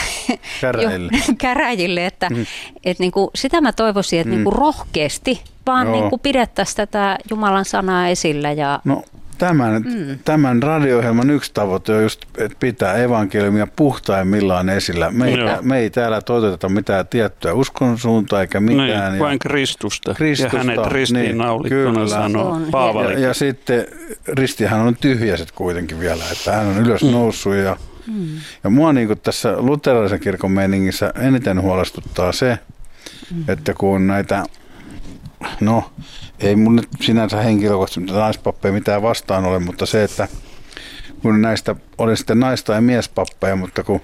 käräjille. käräjille että, mm. että niin kuin, sitä mä toivoisin, että mm. niin kuin rohkeasti vaan niin kuin pidettäisiin tätä Jumalan sanaa esillä. Ja no, tämän, mm. tämän radio-ohjelman yksi tavoite on just, että pitää evankeliumia puhtaimmillaan esillä. Me ei, me ei täällä toteuteta mitään tiettyä uskon suuntaa eikä mitään. Niin, vain Kristusta. Kristusta. Ja hänet ristiin naulittuna sanoo Paavali. Ja, ja sitten ristihän on tyhjäiset kuitenkin vielä, että hän on ylös noussut ja Mm. Ja mua niin kuin tässä luterilaisen kirkon meiningissä eniten huolestuttaa se, mm. että kun näitä, no ei mun nyt sinänsä henkilökohtaisesti naispappeja mitään vastaan ole, mutta se, että kun näistä oli sitten nais- tai miespappeja, mutta kun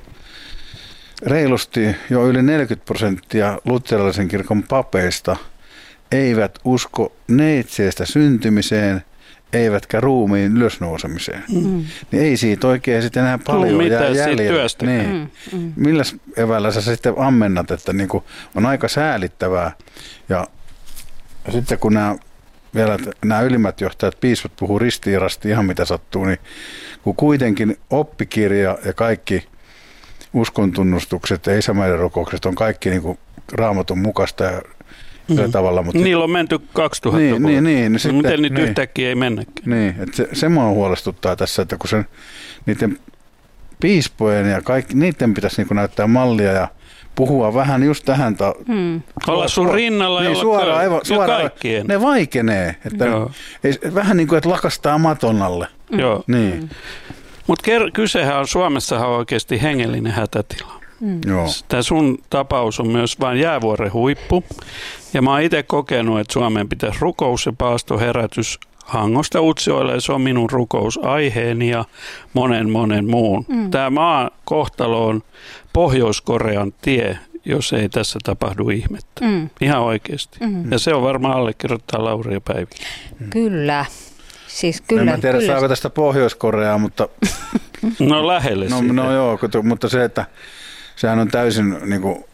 reilusti jo yli neljäkymmentä prosenttia luterilaisen kirkon papeista eivät usko neitseestä syntymiseen, eivätkä ruumiin ylösnousemiseen. Mm. Niin ei siitä oikein sitten enää paljon jää jäljellä. Niin. Mm. Mm. Milläs evällä sä sitten ammennat, että niin kuin on aika säälittävää. Ja, ja sitten kun nämä, vielä nämä ylimmät johtajat, piispat puhuu ristiirasti ihan mitä sattuu, niin kun kuitenkin oppikirja ja kaikki uskontunnustukset ja isämaiden rukoukset on kaikki niin kuin Raamatun mukaista ja Mm. tavalla, mutta niillä on menty kaksituhatta niin, niin, niin, sitten, miten niitä niin, yhtäkkiä ei mennäkään? Niin, että se, se mua huolestuttaa tässä, että kun sen, niiden piispojen ja kaikki, niiden pitäisi niin kuin näyttää mallia ja puhua vähän just tähän. Ta- hmm. Olla sun rinnalla niin, ja suoraan, olla aivan, suoraan, kaikkien. Ne vaikenee, että ei, vähän niin kuin, että lakastaa maton alle. Mm. Joo. Niin. Mm. Mutta kysehän on, Suomessahan on oikeasti hengellinen hätätila. Mm. Tämä sun tapaus on myös vain jäävuoren huippu. Ja mä oon itse kokenut, että Suomeen pitäisi rukous ja paastoherätys Hangosta Utsjoelle. Se on minun rukousaiheeni ja monen monen muun. Mm. Tämä maan kohtalo on Pohjois-Korean tie, jos ei tässä tapahdu ihmettä. Mm. Ihan oikeasti. Mm. Ja se on varmaan allekirjoittaa Lauri ja Päivi. Mm. Kyllä. Siis kyllä. En mä tiedä, kyllä. Saako tästä Pohjois-Koreaa, mutta no lähelle no, siitä. No joo, mutta se, että sehän on täysin niin kuin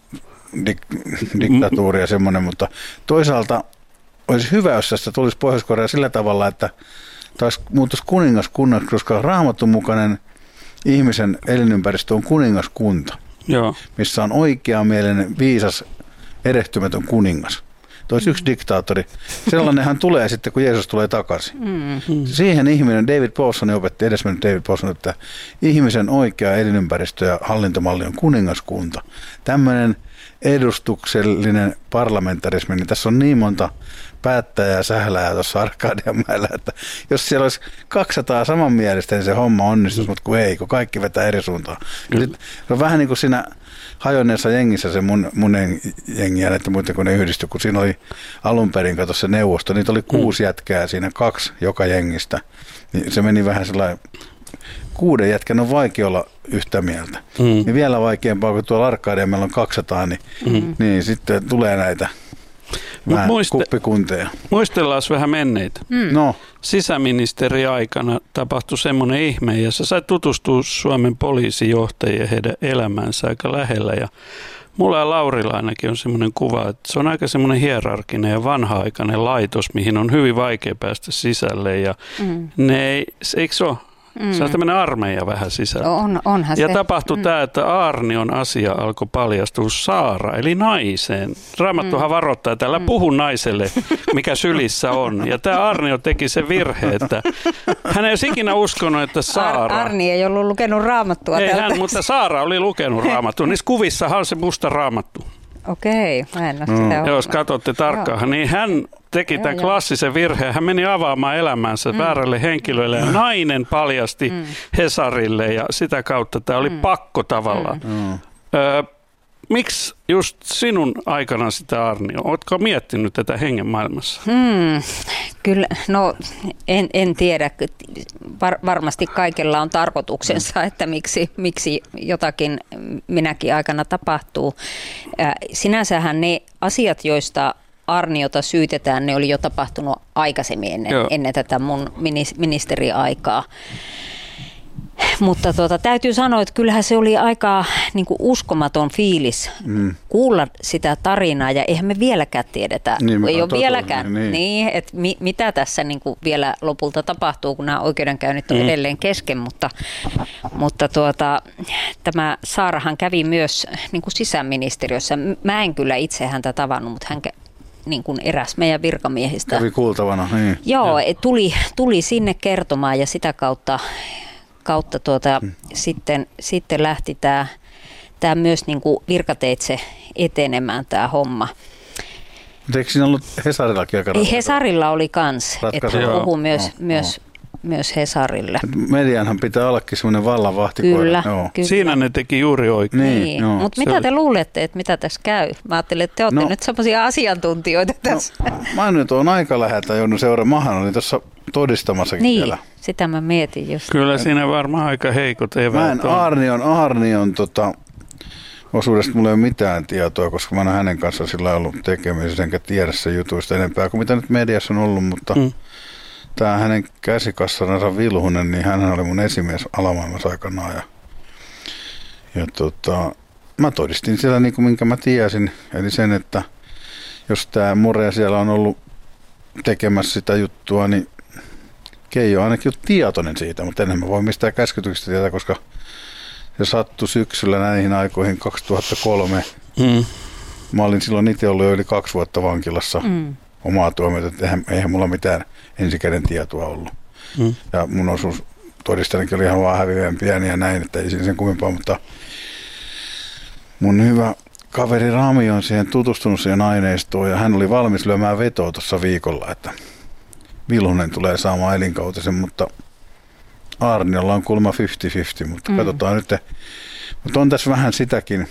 dik- diktatuuri ja semmoinen, mutta toisaalta olisi hyvä, jos tästä tulisi Pohjois-Korea sillä tavalla, että taas muuttuisi kuningaskunnaksi, koska Raamatun mukainen ihmisen elinympäristö on kuningaskunta, joo. Missä on oikeamielinen, viisas, erehtymätön kuningas. Toisi yksi diktaattori. Sellainenhan tulee sitten, kun Jeesus tulee takaisin. Mm. Siihen ihminen, David Paulson opetti, edesmennyt David Paulson, että ihmisen oikea elinympäristö ja hallintomalli on kuningaskunta. Tämmöinen edustuksellinen parlamentarismi, niin tässä on niin monta päättäjää sählää tuossa Arkadianmäellä, että jos siellä olisi kaksisataa samanmielistä, niin se homma onnistuisi, mutta kun ei, kun kaikki vetää eri suuntaan. Se on vähän niin kuin siinä hajonneessa jengissä se mun, mun jengi, että muuten kun ne yhdistyi, kun siinä oli alun perin kato se neuvosto, niitä oli kuusi jätkää siinä, kaksi joka jengistä, niin se meni vähän sellainen, kuuden jätkän on vaikea olla yhtä mieltä. Mm. Niin vielä vaikeampaa, kun tuolla Arkadian meillä on kaksisataa, niin, mm. niin sitten tulee näitä vähän muiste- kuppikunteja. Muistellaan vähän menneitä. Mm. No. Sisäministeriaikana tapahtui semmoinen ihme, ja sä sait tutustua Suomen poliisijohtajien heidän elämäänsä aika lähellä. Ja mulla ja Laurilla ainakin on semmoinen kuva, että se on aika semmoinen hierarkinen ja vanha-aikainen laitos, mihin on hyvin vaikea päästä sisälle. Ja mm. ne ei, eikö se ole? Mm. Se on tämmöinen armeija vähän sisällä. On, onhan ja se. tapahtui mm. tämä, että Aarnion asia alkoi paljastua Saara, eli naiseen. Raamattuhan mm. varoittaa, että älä puhu naiselle, mikä sylissä on. Ja tämä Aarnio teki sen virhe, että hän ei olisi ikinä uskonut, että Saara... Ar- Arni ei ollut lukenut Raamattua. Ei hän, mutta Saara oli lukenut Raamattua. Niissä kuvissahan on se musta Raamattu. Okei, mä en ole sitä mm. Jos katsotte tarkkaan, niin hän teki tämän joo, klassisen virheen. Hän meni avaamaan elämänsä mm. väärälle henkilölle ja nainen paljasti mm. Hesarille ja sitä kautta tämä oli mm. pakko tavallaan. Mm. Öö, miksi just sinun aikana sitä, Arnio? Oletko miettinyt tätä hengen maailmassa? Hmm, kyllä, no en, en tiedä. Var, varmasti kaikella on tarkoituksensa, että miksi, miksi jotakin minäkin aikana tapahtuu. Äh, sinänsähän ne asiat, joista Arniota syytetään, ne oli jo tapahtunut aikaisemmin ennen, ennen tätä mun ministeriaikaa. Mutta tuota, täytyy sanoa, että kyllähän se oli aika niin kuin uskomaton fiilis mm. kuulla sitä tarinaa, ja eihän me vieläkään tiedetä, niin, ei ole totuus, vieläkään, niin, niin, että mi, mitä tässä niin kuin vielä lopulta tapahtuu, kun nämä oikeudenkäynnit on mm. edelleen kesken, mutta, mutta tuota, tämä Saarahan kävi myös niin kuin sisäministeriössä. Mä en kyllä itse häntä tavannut, mutta hän niin kuin eräs meidän virkamiehistä. Kävi kuultavana, niin. Joo, tuli, tuli sinne kertomaan, ja sitä kautta kautta tuota, hmm. sitten, sitten lähti tämä, tämä myös niin kuin virkateitse etenemään tämä homma. Mutta eikö siinä ollut Hesarillakin aika ratkaisu? Hesarilla oli kans, että puhuu myös, no, myös myös Hesarille. Medianhan pitää ollakin semmoinen vallanvahti. Kyllä, kyllä. Siinä ne teki juuri oikein. Niin, niin. Mutta mitä te luulette, että mitä tässä käy? Mä ajattelin, että te olette no, nyt semmoisia asiantuntijoita tässä. No, mä nyt oon aika läheltä joudun seuraamaan. Mähän olin tuossa todistamassakin niin, siellä. Sitä mä mietin just. Kyllä siinä varmaan aika heikot eväät. Mä en Aarnion, Aarnion tota, osuudesta mulla ei ole mitään tietoa, koska mä oon hänen kanssaan sillä ollut tekemisissä, enkä tiedä sen jutuista enempää kuin mitä nyt mediassa on ollut, mutta mm. tämä hänen käsikassaransa Vilhunen, niin hän oli mun esimies alamaailmassa aikanaan. Ja, ja tota, mä todistin siellä niin kuin minkä mä tiesin, eli sen, että jos tämä Mure siellä on ollut tekemässä sitä juttua, niin Keijo on ainakin tietoinen siitä, mutta enemmän voi mistään käskytyksistä tietää, koska se sattui syksyllä näihin aikoihin kaksituhattakolme. Mm. Mä olin silloin itse ollut jo yli kaksi vuotta vankilassa mm. omaa tuomiota, että eihän, eihän mulla mitään ensikäden tietoa ollut. Mm. Ja mun osuus todistajankin oli ihan vaan häviävän pieni ja näin, että ei siinä sen kummempaa, mutta mun hyvä kaveri Rami on siihen tutustunut siihen aineistoon ja hän oli valmis lyömään vetoa tuossa viikolla, että Vilhunen tulee saamaan elinkautisen, mutta Aarniolla on kulma viisikymmentä viisikymmentä, mutta mm. katsotaan nyt. Mutta on tässä vähän sitäkin,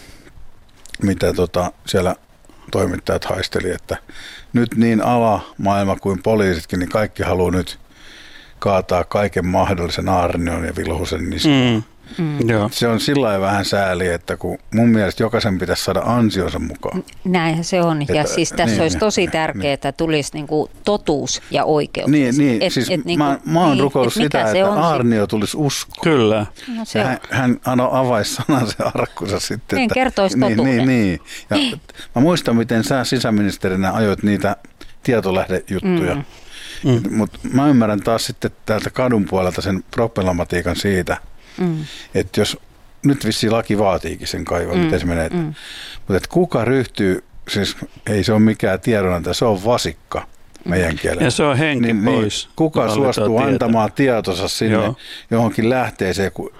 mitä tota siellä toimittajat haisteli, että nyt niin alamaailma kuin poliisitkin, niin kaikki haluaa nyt kaataa kaiken mahdollisen Aarnion ja Vilhusen niskaan. Mm. Mm. Se on sillä lailla vähän sääli, että kun mun mielestä jokaisen pitäisi saada ansionsa mukaan. Näinhän se on. Ja että, siis tässä niin, olisi tosi tärkeää, niin. että tulisi niinku totuus ja oikeus. Niin, niin. Et, siis et, niinku, mä, mä oon niin, rukoillut sitä, että Aarnio tulisi uskoa. Kyllä. No, se hän, hän avaisi sanansa ja arkkunsa sitten. Niin, että, kertoisi niin, totuuden. Niin, niin. Ja niin. Mä muistan, miten sä sisäministerinä ajoit niitä tietolähdejuttuja. Mm. Mm. Mutta mä ymmärrän taas sitten täältä kadun puolelta sen problematiikan siitä, mm. että jos nyt vissiin laki vaatiikin sen kaivaa, mm. miten se menee. Mm. Mutta että kuka ryhtyy, siis ei se ole mikään tiedonantaja, se on vasikka meidän kielellä. Ja se on henki niin, pois. Niin, kuka suostuu tietä. antamaan tietonsa sinne Joo. johonkin lähteeseen, kun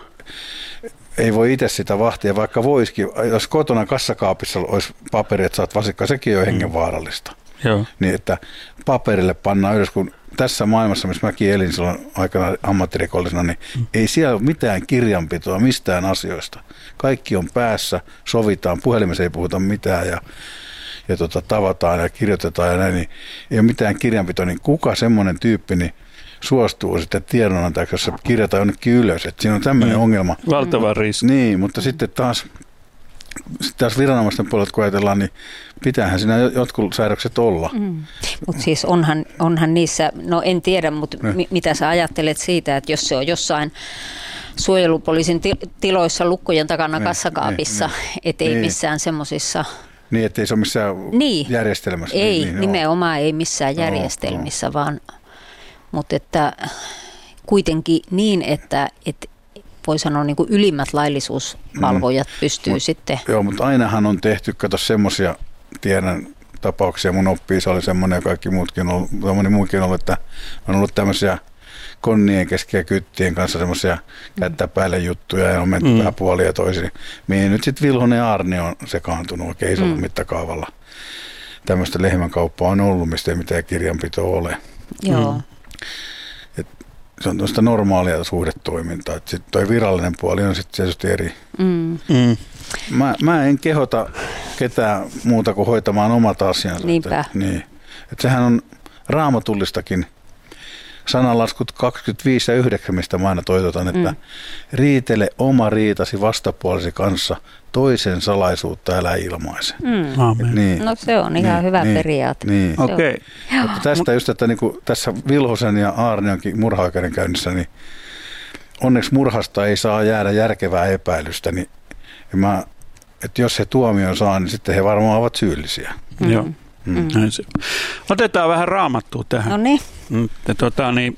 ei voi itse sitä vahtia, vaikka voisikin. Jos kotona kassakaapissa olisi paperi, että sä oot vasikka, sekin on hengenvaarallista. Joo. Niin, että paperille pannaan ylös, kun tässä maailmassa, missä mäkin elin silloin aikana ammattirikollisena, niin mm. ei siellä ole mitään kirjanpitoa mistään asioista. Kaikki on päässä, sovitaan, puhelimessa ei puhuta mitään ja, ja tota, tavataan ja kirjoitetaan ja näin, niin ei ole mitään kirjanpitoa, niin kuka semmoinen tyyppi niin suostuu sitten tiedonantajaksi, jos se kirjataan jonnekin ylös, että siinä on tämmöinen mm. ongelma. Valtava riski. Niin, mutta sitten taas Sitten taas viranomaisten puolelta, kun ajatellaan, niin pitäähän siinä jotkut säädökset olla. Mm. Mutta siis onhan, onhan niissä, no en tiedä, mutta mi- mitä sä ajattelet siitä, että jos se on jossain suojelupoliisin ti- tiloissa lukkojen takana ne, kassakaapissa, ne, ne, ettei ne. missään semmoisissa. Niin, ettei se ole missään niin. järjestelmässä. Ei, niin, nimenomaan no. ei missään järjestelmissä, no, vaan, mutta että kuitenkin niin, että, että voi sanoa niin kuin ylimmät laillisuusvalvojat mm. pystyy Mut, sitten. Joo, mutta ainahan on tehty, kato semmoisia, tiedän tapauksia, mun oppi-isä oli semmoinen ja kaikki muutkin on ollut, moni muukin on ollut, että on ollut tämmöisiä konnien kesken ja kyttien kanssa semmoisia kättä päälle juttuja ja on menty mm. vähän puolia ja toisin. Mihin nyt sitten Vilhunen ja Aarnio on sekaantunut oikein isolla mm. mittakaavalla. Tämmöistä lehmänkauppaa on ollut, mistä ei mitään kirjanpitoa ole. Joo. Mm. Se on tuosta normaalia suhdetoimintaa. Sitten toi virallinen puoli on sitten tietysti eri. Mm. Mm. Mä, mä en kehota ketään muuta kuin hoitamaan omat asiansa. Niinpä. Että, niin. Että sehän on raamatullistakin sananlaskut kaksikymmentäviisi ja yhdeksän, mistä mä aina toitotan, että mm. riitele oma riitasi vastapuolesi kanssa, toisen salaisuutta älä ilmaise. Mm. Niin. No se on ihan niin, hyvä niin, periaate. Niin. Okay. Mutta tästä just, että niinku tässä Vilhusen ja Aarnionkin murha-oikeudenkäynnissä, niin onneksi murhasta ei saa jäädä järkevää epäilystä, niin mä, että jos he tuomion saa, niin sitten he varmaan ovat syyllisiä. Mm. Joo. Mm. Otetaan vähän Raamattua tähän. No niin. Tota, niin,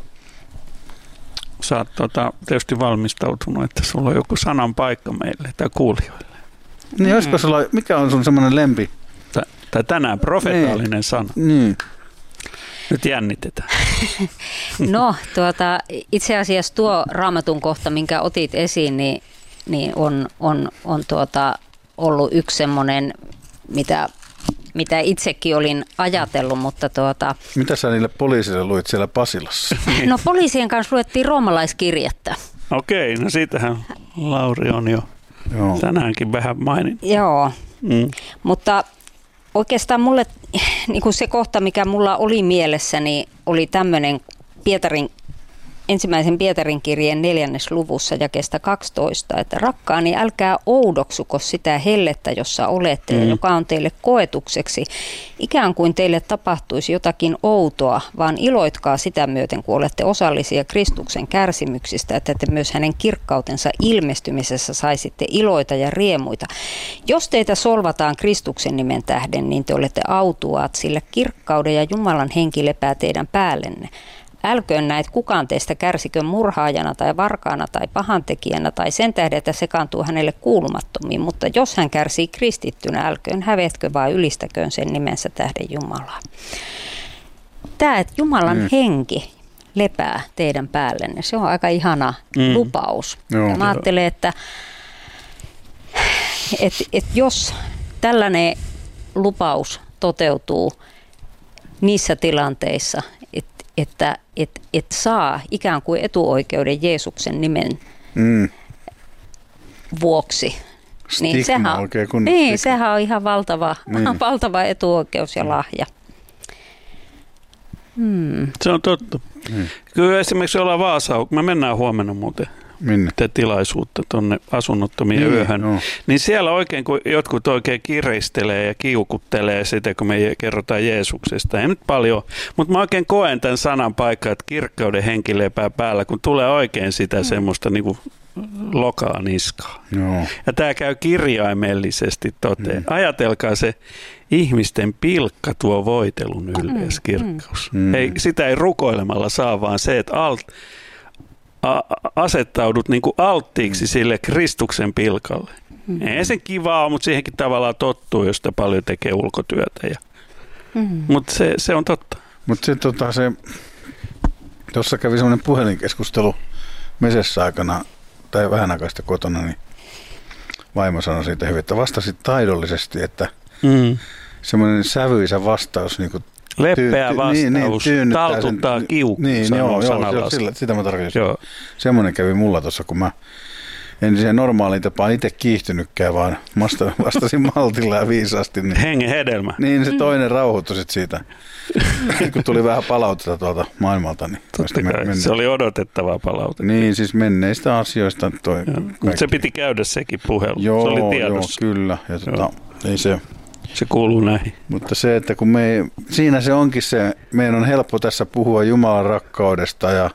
sä oot tota, tietysti valmistautunut, että sulla on joku sanan paikka meille tai kuulijoille. Niin, olisiko sulla, mikä on sun semmoinen lempi? Tai, tai tänään profetaalinen niin. sana. Niin. Nyt jännitetään. No, tuota, itse asiassa tuo Raamatun kohta, minkä otit esiin, niin, niin on, on, on tuota, ollut yksi semmoinen, mitä mitä itsekin olin ajatellut, mutta tuota... Mitä sä niille poliisille luit siellä Pasilassa? No poliisien kanssa luettiin roomalaiskirjettä. Okei, no siitähän Lauri on jo Joo. tänäänkin vähän maininnut. Joo, mm. mutta oikeastaan mulle niin kuin se kohta, mikä mulla oli mielessäni, oli tämmöinen Pietarin, ensimmäisen Pietarin kirjeen neljännes luvussa jakeesta kaksitoista, että rakkaani, älkää oudoksuko sitä hellettä, jossa olette, mm. joka on teille koetukseksi. Ikään kuin teille tapahtuisi jotakin outoa, vaan iloitkaa sitä myöten, kun olette osallisia Kristuksen kärsimyksistä, että te myös hänen kirkkautensa ilmestymisessä saisitte iloita ja riemuita. Jos teitä solvataan Kristuksen nimen tähden, niin te olette autuaat, sillä kirkkauden ja Jumalan henki lepää teidän päällenne. Älköön näet kukaan teistä kärsikö murhaajana tai varkaana tai pahantekijänä tai sen tähden, että sekaantuu hänelle kuulumattomiin, mutta jos hän kärsii kristittynä, älköön hävetkö vaan ylistäköön sen nimensä tähden Jumalaa. Tämä, että Jumalan mm. henki lepää teidän päällenne, se on aika ihana mm. lupaus. Joo, ja mä ajattelen, että, että, että jos tällainen lupaus toteutuu niissä tilanteissa, että et, et saa ikään kuin etuoikeuden Jeesuksen nimen mm. vuoksi. Stigma, niin sehän, oikein kun niin, sehän on ihan valtava, niin. valtava etuoikeus ja lahja. Hmm. Se on totta. Hmm. Kyllä esimerkiksi ollaan Vaasa, me mennään huomenna muuten Minne? te tilaisuutta tuonne asunnottomien niin, yöhön, no. niin siellä oikein kun jotkut oikein kiristelee ja kiukuttelee sitä, kun me kerrotaan Jeesuksesta. Ei nyt paljon, mutta mä oikein koen tämän sanan paikkaa, että kirkkauden henki lepää päällä, kun tulee oikein sitä mm. semmoista niin kuin lokaa niskaa. No. Ja tämä käy kirjaimellisesti toteen. Mm. Ajatelkaa se ihmisten pilkka tuo voitelun ylleys kirkkaus. Mm. Ei, sitä ei rukoilemalla saa, vaan se, että alt, a, asettaudut niin kuin alttiiksi mm. sille Kristuksen pilkalle. Mm. Ei se kivaa, mutta siihenkin tavallaan tottuu, jos sitä paljon tekee ulkotyötä. Ja, mm. mutta se, se on totta. Mutta se, tota, se, tuossa kävi semmoinen puhelinkeskustelu mesessä aikana, tai vähän aikaa sitten kotona, niin vaimo sanoi siitä hyvin, että vastasit taidollisesti, että mm. semmoinen sävyisä vastaus. Niin kuin leppeä ty- vastaus, niin, niin, taltuttaa sen, kiukku, niin, joo, joo, sillä, sitä mä tarkoitin. Semmoinen kävi mulla tuossa, kun mä en siihen normaaliin tapaan itse kiihtynytkään, vaan vastasin maltilla ja viisaasti. Niin, hengen hedelmä. Niin se toinen rauhoittui sitten siitä, kun tuli vähän palautetta tuolta maailmalta. Niin men- se oli odotettavaa palautetta. Niin, siis menneistä asioista. Toi mutta se piti käydä sekin puhelu, joo, se oli tiedossa. Joo, kyllä. Ja tota, ei se... Se kuuluu näihin. Mutta se, että kun me, siinä se onkin se, meidän on helppo tässä puhua Jumalan rakkaudesta ja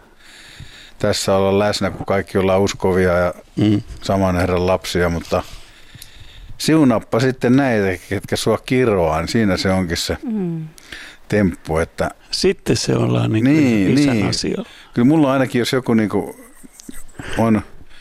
tässä olla läsnä, kun kaikki ollaan uskovia ja mm. saman Herran lapsia, mutta siunappa sitten näitä, ketkä sua kiroaa, niin siinä se onkin se mm. temppu, että... Sitten se ollaan niin kuin niin, isän niin. asioilla. Kyllä mulla ainakin, jos joku niin kuin on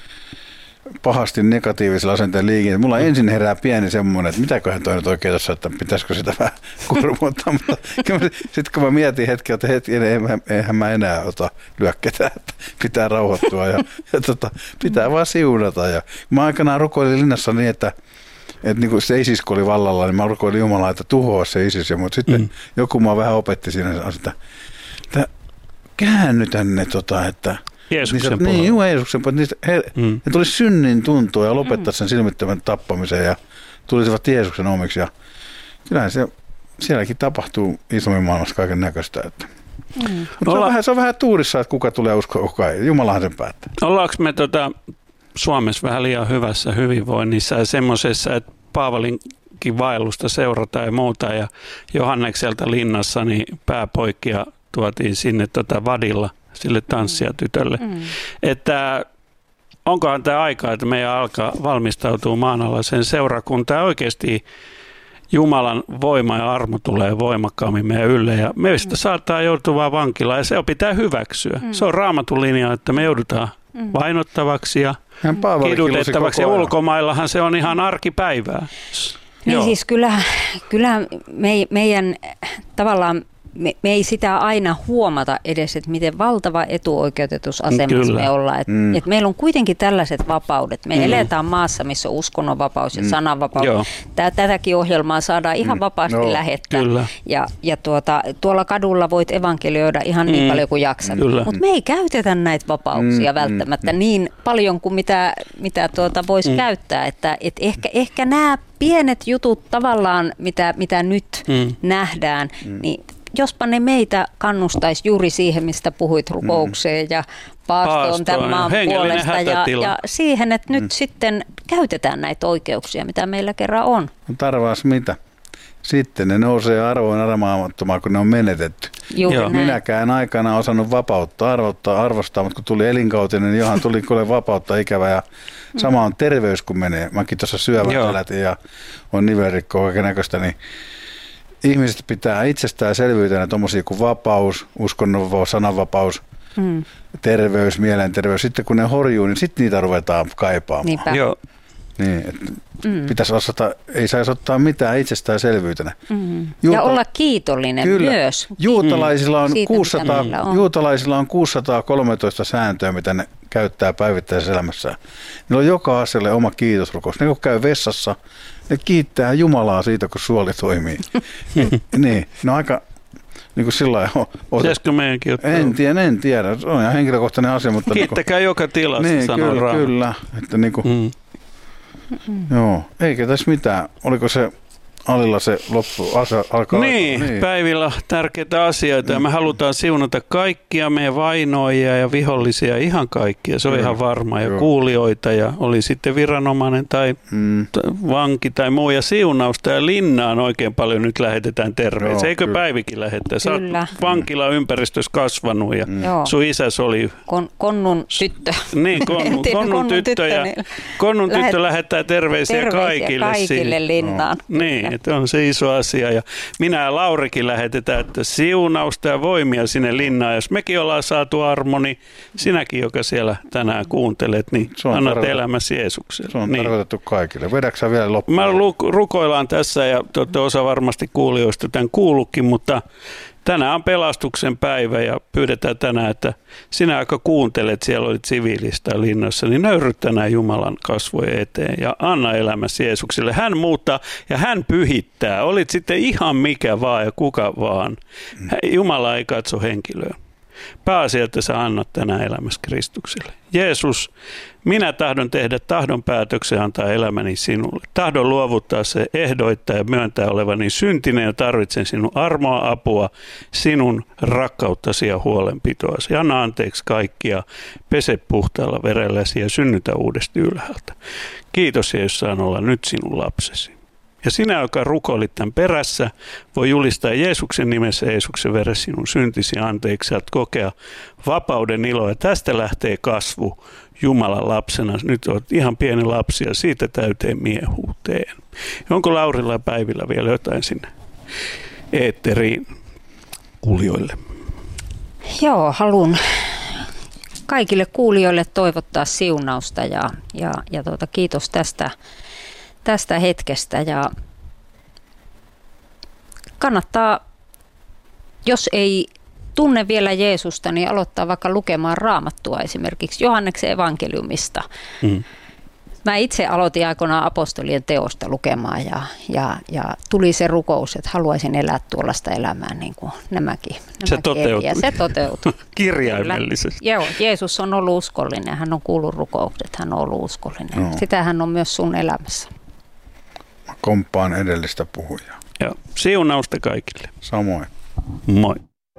pahasti negatiivisella asenteen liikin, mulla mm. ensin herää pieni semmoinen, että mitäköhän toi nyt oikein tuossa, että pitäisikö sitä vähän kurmuuttaa, mutta sitten kun mä mietin hetken, että hetki, eihän, eihän mä enää ota lyökketä, että pitää rauhoittua ja, ja tota, pitää vaan siunata. Ja mä aikanaan rukoilin linnassa niin, että, että niin kuin se ISIS-ko oli vallalla, niin mä rukoilin Jumalaa, että tuhoa se ISIS, mutta sitten mm. joku mua vähän opetti siinä, että, että käännytä ne, tota, että Jeesuksen niin, puolella. Niin, Jeesuksen puolella. He, mm. he tulisi synnin tuntua ja lopettaa sen silmittömän tappamisen ja tulisivat Jeesuksen omiksi. Ja kyllähän se, sielläkin tapahtuu islamin maailmassa kaiken näköistä. Että. Mm. Mutta Olla... se, on vähän, se on vähän tuurissa, että kuka tulee uskoa, kuka ei. Jumalahan sen päättää. Ollaanko me tota, Suomessa vähän liian hyvässä hyvinvoinnissa ja semmoisessa, että Paavalinkin vaellusta seurataan ja muuta. Ja Johannekselta linnassa niin pääpoikia tuotiin sinne tota vadilla sille tanssijatytölle. Mm. Että onkohan tämä aika, että meidän alkaa valmistautua maanalaiseen seurakuntaan. Oikeasti Jumalan voima ja armo tulee voimakkaammin meidän ylle. Ja meistä mm. saattaa joutua vaan vankilaan ja se pitää hyväksyä. Mm. Se on Raamatun linja, että me joudutaan mm. vainottavaksi ja kidutettavaksi. Ja ulkomaillahan se on ihan arkipäivää. Niin Joo. siis kyllä, kyllä me, meidän tavallaan me, me ei sitä aina huomata edes, että miten valtava etuoikeutetussa asemassa me ollaan. Et, mm. et meillä on kuitenkin tällaiset vapaudet. Me mm. eletään maassa, missä on uskonnonvapaus ja mm. sananvapaus. Tää, tätäkin ohjelmaa saadaan ihan vapaasti mm. lähettää. Kyllä. Ja, ja tuota, tuolla kadulla voit evankelioida ihan niin mm. paljon kuin jaksat. Mutta me ei käytetä näitä vapauksia mm. välttämättä mm. niin paljon kuin mitä, mitä tuota voisi mm. käyttää. Että et ehkä, ehkä nämä pienet jutut tavallaan, mitä, mitä nyt mm. nähdään, mm. niin jospa ne meitä kannustaisi juuri siihen, mistä puhuit, rukoukseen ja paastoon tämän maan puolesta ja, ja siihen, että nyt mm. sitten käytetään näitä oikeuksia, mitä meillä kerran on. Tarvaas mitä? Sitten ne nousee arvoon armaamattomaan, kun ne on menetetty. Juuri Minäkään aikana osannut vapautta arvottaa, arvostaa, mutta kun tuli elinkautinen, niin johan tuli kuule vapautta ikävä ja sama on terveys, kun menee. Mäkin tuossa syövän elätin ja on nivelrikkoa kaikennäköistä, niin ihmiset pitää itsestäänselvyytenä tuommoisia kuin vapaus, uskonnonvapaus, sananvapaus, mm. terveys, mielenterveys. Sitten kun ne horjuu, niin sitten niitä ruvetaan kaipaamaan. Niinpä. Joo. Niin, että mm. pitäisi osata, ei saisi ottaa mitään itsestäänselvyytenä. Mm. Juuta- ja olla kiitollinen kyllä. myös. Juutalaisilla on, Siitä, kuusisataa, on. Juutalaisilla on kuusisataakolmetoista sääntöä, mitä ne käyttää päivittäisessä elämässään. Niillä on joka asialle oma kiitosrukous. Ne kun käy vessassa, ne kiittää Jumalaa siitä, kun suoli toimii. niin, ne on aika niin kuin sillä lailla. Pitäisikö meidänkin ottaa? En tiedä, en tiedä. Se on ihan henkilökohtainen asia. Mutta kiittäkää niin kuin, joka tilassa, niin, sanoo kyllä, Raamattu. Kyllä, että niin kuin, mm. Joo, eikä tässä mitään. Oliko se Alilla se loppu? Asa, alkaa niin, niin, päivillä tärkeitä asioita ja me halutaan siunata kaikkia meidän vainoijia ja vihollisia, ihan kaikkia, se on Joo. ihan varma. Ja Joo. kuulijoita ja oli sitten viranomainen tai mm. vanki tai muu ja siunausta ja Linnaan oikein paljon nyt lähetetään terveisiä. Eikö kyllä. Päivikin lähettää? Sä oot vankila ympäristössä kasvanut ja mm. sun isäs oli... Kon, konnun tyttö. Niin, konnun, konnun, konnun tyttö ja konnun tyttö Lähet... lähettää terveisiä, terveisiä kaikille. kaikille Linnaan. No. Niin. Että on se iso asia ja minä ja Laurikin lähetetään, että siunausta ja voimia sinne Linnaan. Jos mekin ollaan saatu armo, niin sinäkin, joka siellä tänään kuuntelet, niin annat tarkoitettu, elämäsi Jeesukselle. Se on niin. tarkoitettu kaikille. Vedätkö sä vielä loppuun? Mä rukoillaan tässä ja te olette osa varmasti kuulijoista tämän kuullutkin, mutta tänään on pelastuksen päivä ja pyydetään tänään, että sinä, joka kuuntelet, siellä olit siviilistä linnassa, niin nöyry tänään Jumalan kasvojen eteen ja anna elämäsi Jeesukselle. Hän muuttaa ja hän pyhittää. Olit sitten ihan mikä vaan ja kuka vaan. Jumala ei katso henkilöä. Pääasia, että sä annat tänään elämässä Kristukselle. Jeesus, minä tahdon tehdä tahdon päätöksen antaa elämäni sinulle. Tahdon luovuttaa se, ehdoittaa ja myöntää olevani syntinen ja tarvitsen sinun armoa, apua, sinun rakkauttasi ja huolenpitoasi. Anna anteeksi kaikkia, pese puhtaalla verelläsi ja synnytä uudesti ylhäältä. Kiitos Jeesus, saan olla nyt sinun lapsesi. Ja sinä, joka rukoilit tämän perässä, voi julistaa Jeesuksen nimessä Jeesuksen veressä sinun syntisi anteeksi. Saat kokea vapauden iloa. Ja tästä lähtee kasvu Jumalan lapsena. Nyt olet ihan pieni lapsi ja siitä täyteen miehuuteen. Onko Laurilla ja Päivillä vielä jotain sinne eetteriin kuulijoille? Joo, haluan kaikille kuulijoille toivottaa siunausta ja, ja, ja tuota, kiitos tästä. tästä hetkestä ja kannattaa, jos ei tunne vielä Jeesusta, niin aloittaa vaikka lukemaan Raamattua esimerkiksi Johanneksen evankeliumista. Mm. Mä itse aloitin aikoinaan apostolien teosta lukemaan ja, ja, ja tuli se rukous, että haluaisin elää tuollaista elämää niin kuin nämäkin. Se toteutui. Se toteutui. Kirjaimellisesti. Joo, Jeesus on ollut uskollinen, hän on kuullut rukoukset, hän on ollut uskollinen. No. Sitä hän on myös sun elämässä. Mä komppaan edellistä puhujaa. Joo, siunausta kaikille. Samoin. Moi.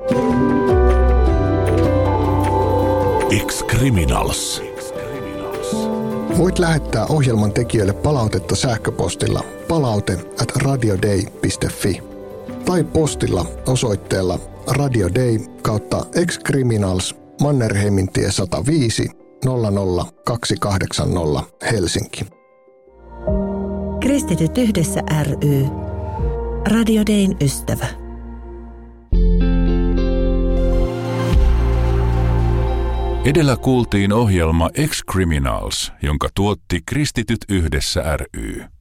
Ex-Criminals. Voit lähettää ohjelman tekijöille palautetta sähköpostilla palaute at radiodei piste fi tai postilla osoitteella radiodei kautta ex-criminals Mannerheimintie sata viisi nolla nolla kaksi kahdeksan nolla Helsinki. Kristityt yhdessä ry. Radio Dayn ystävä. Edellä kuultiin ohjelma Ex-Criminals, jonka tuotti Kristityt yhdessä ry.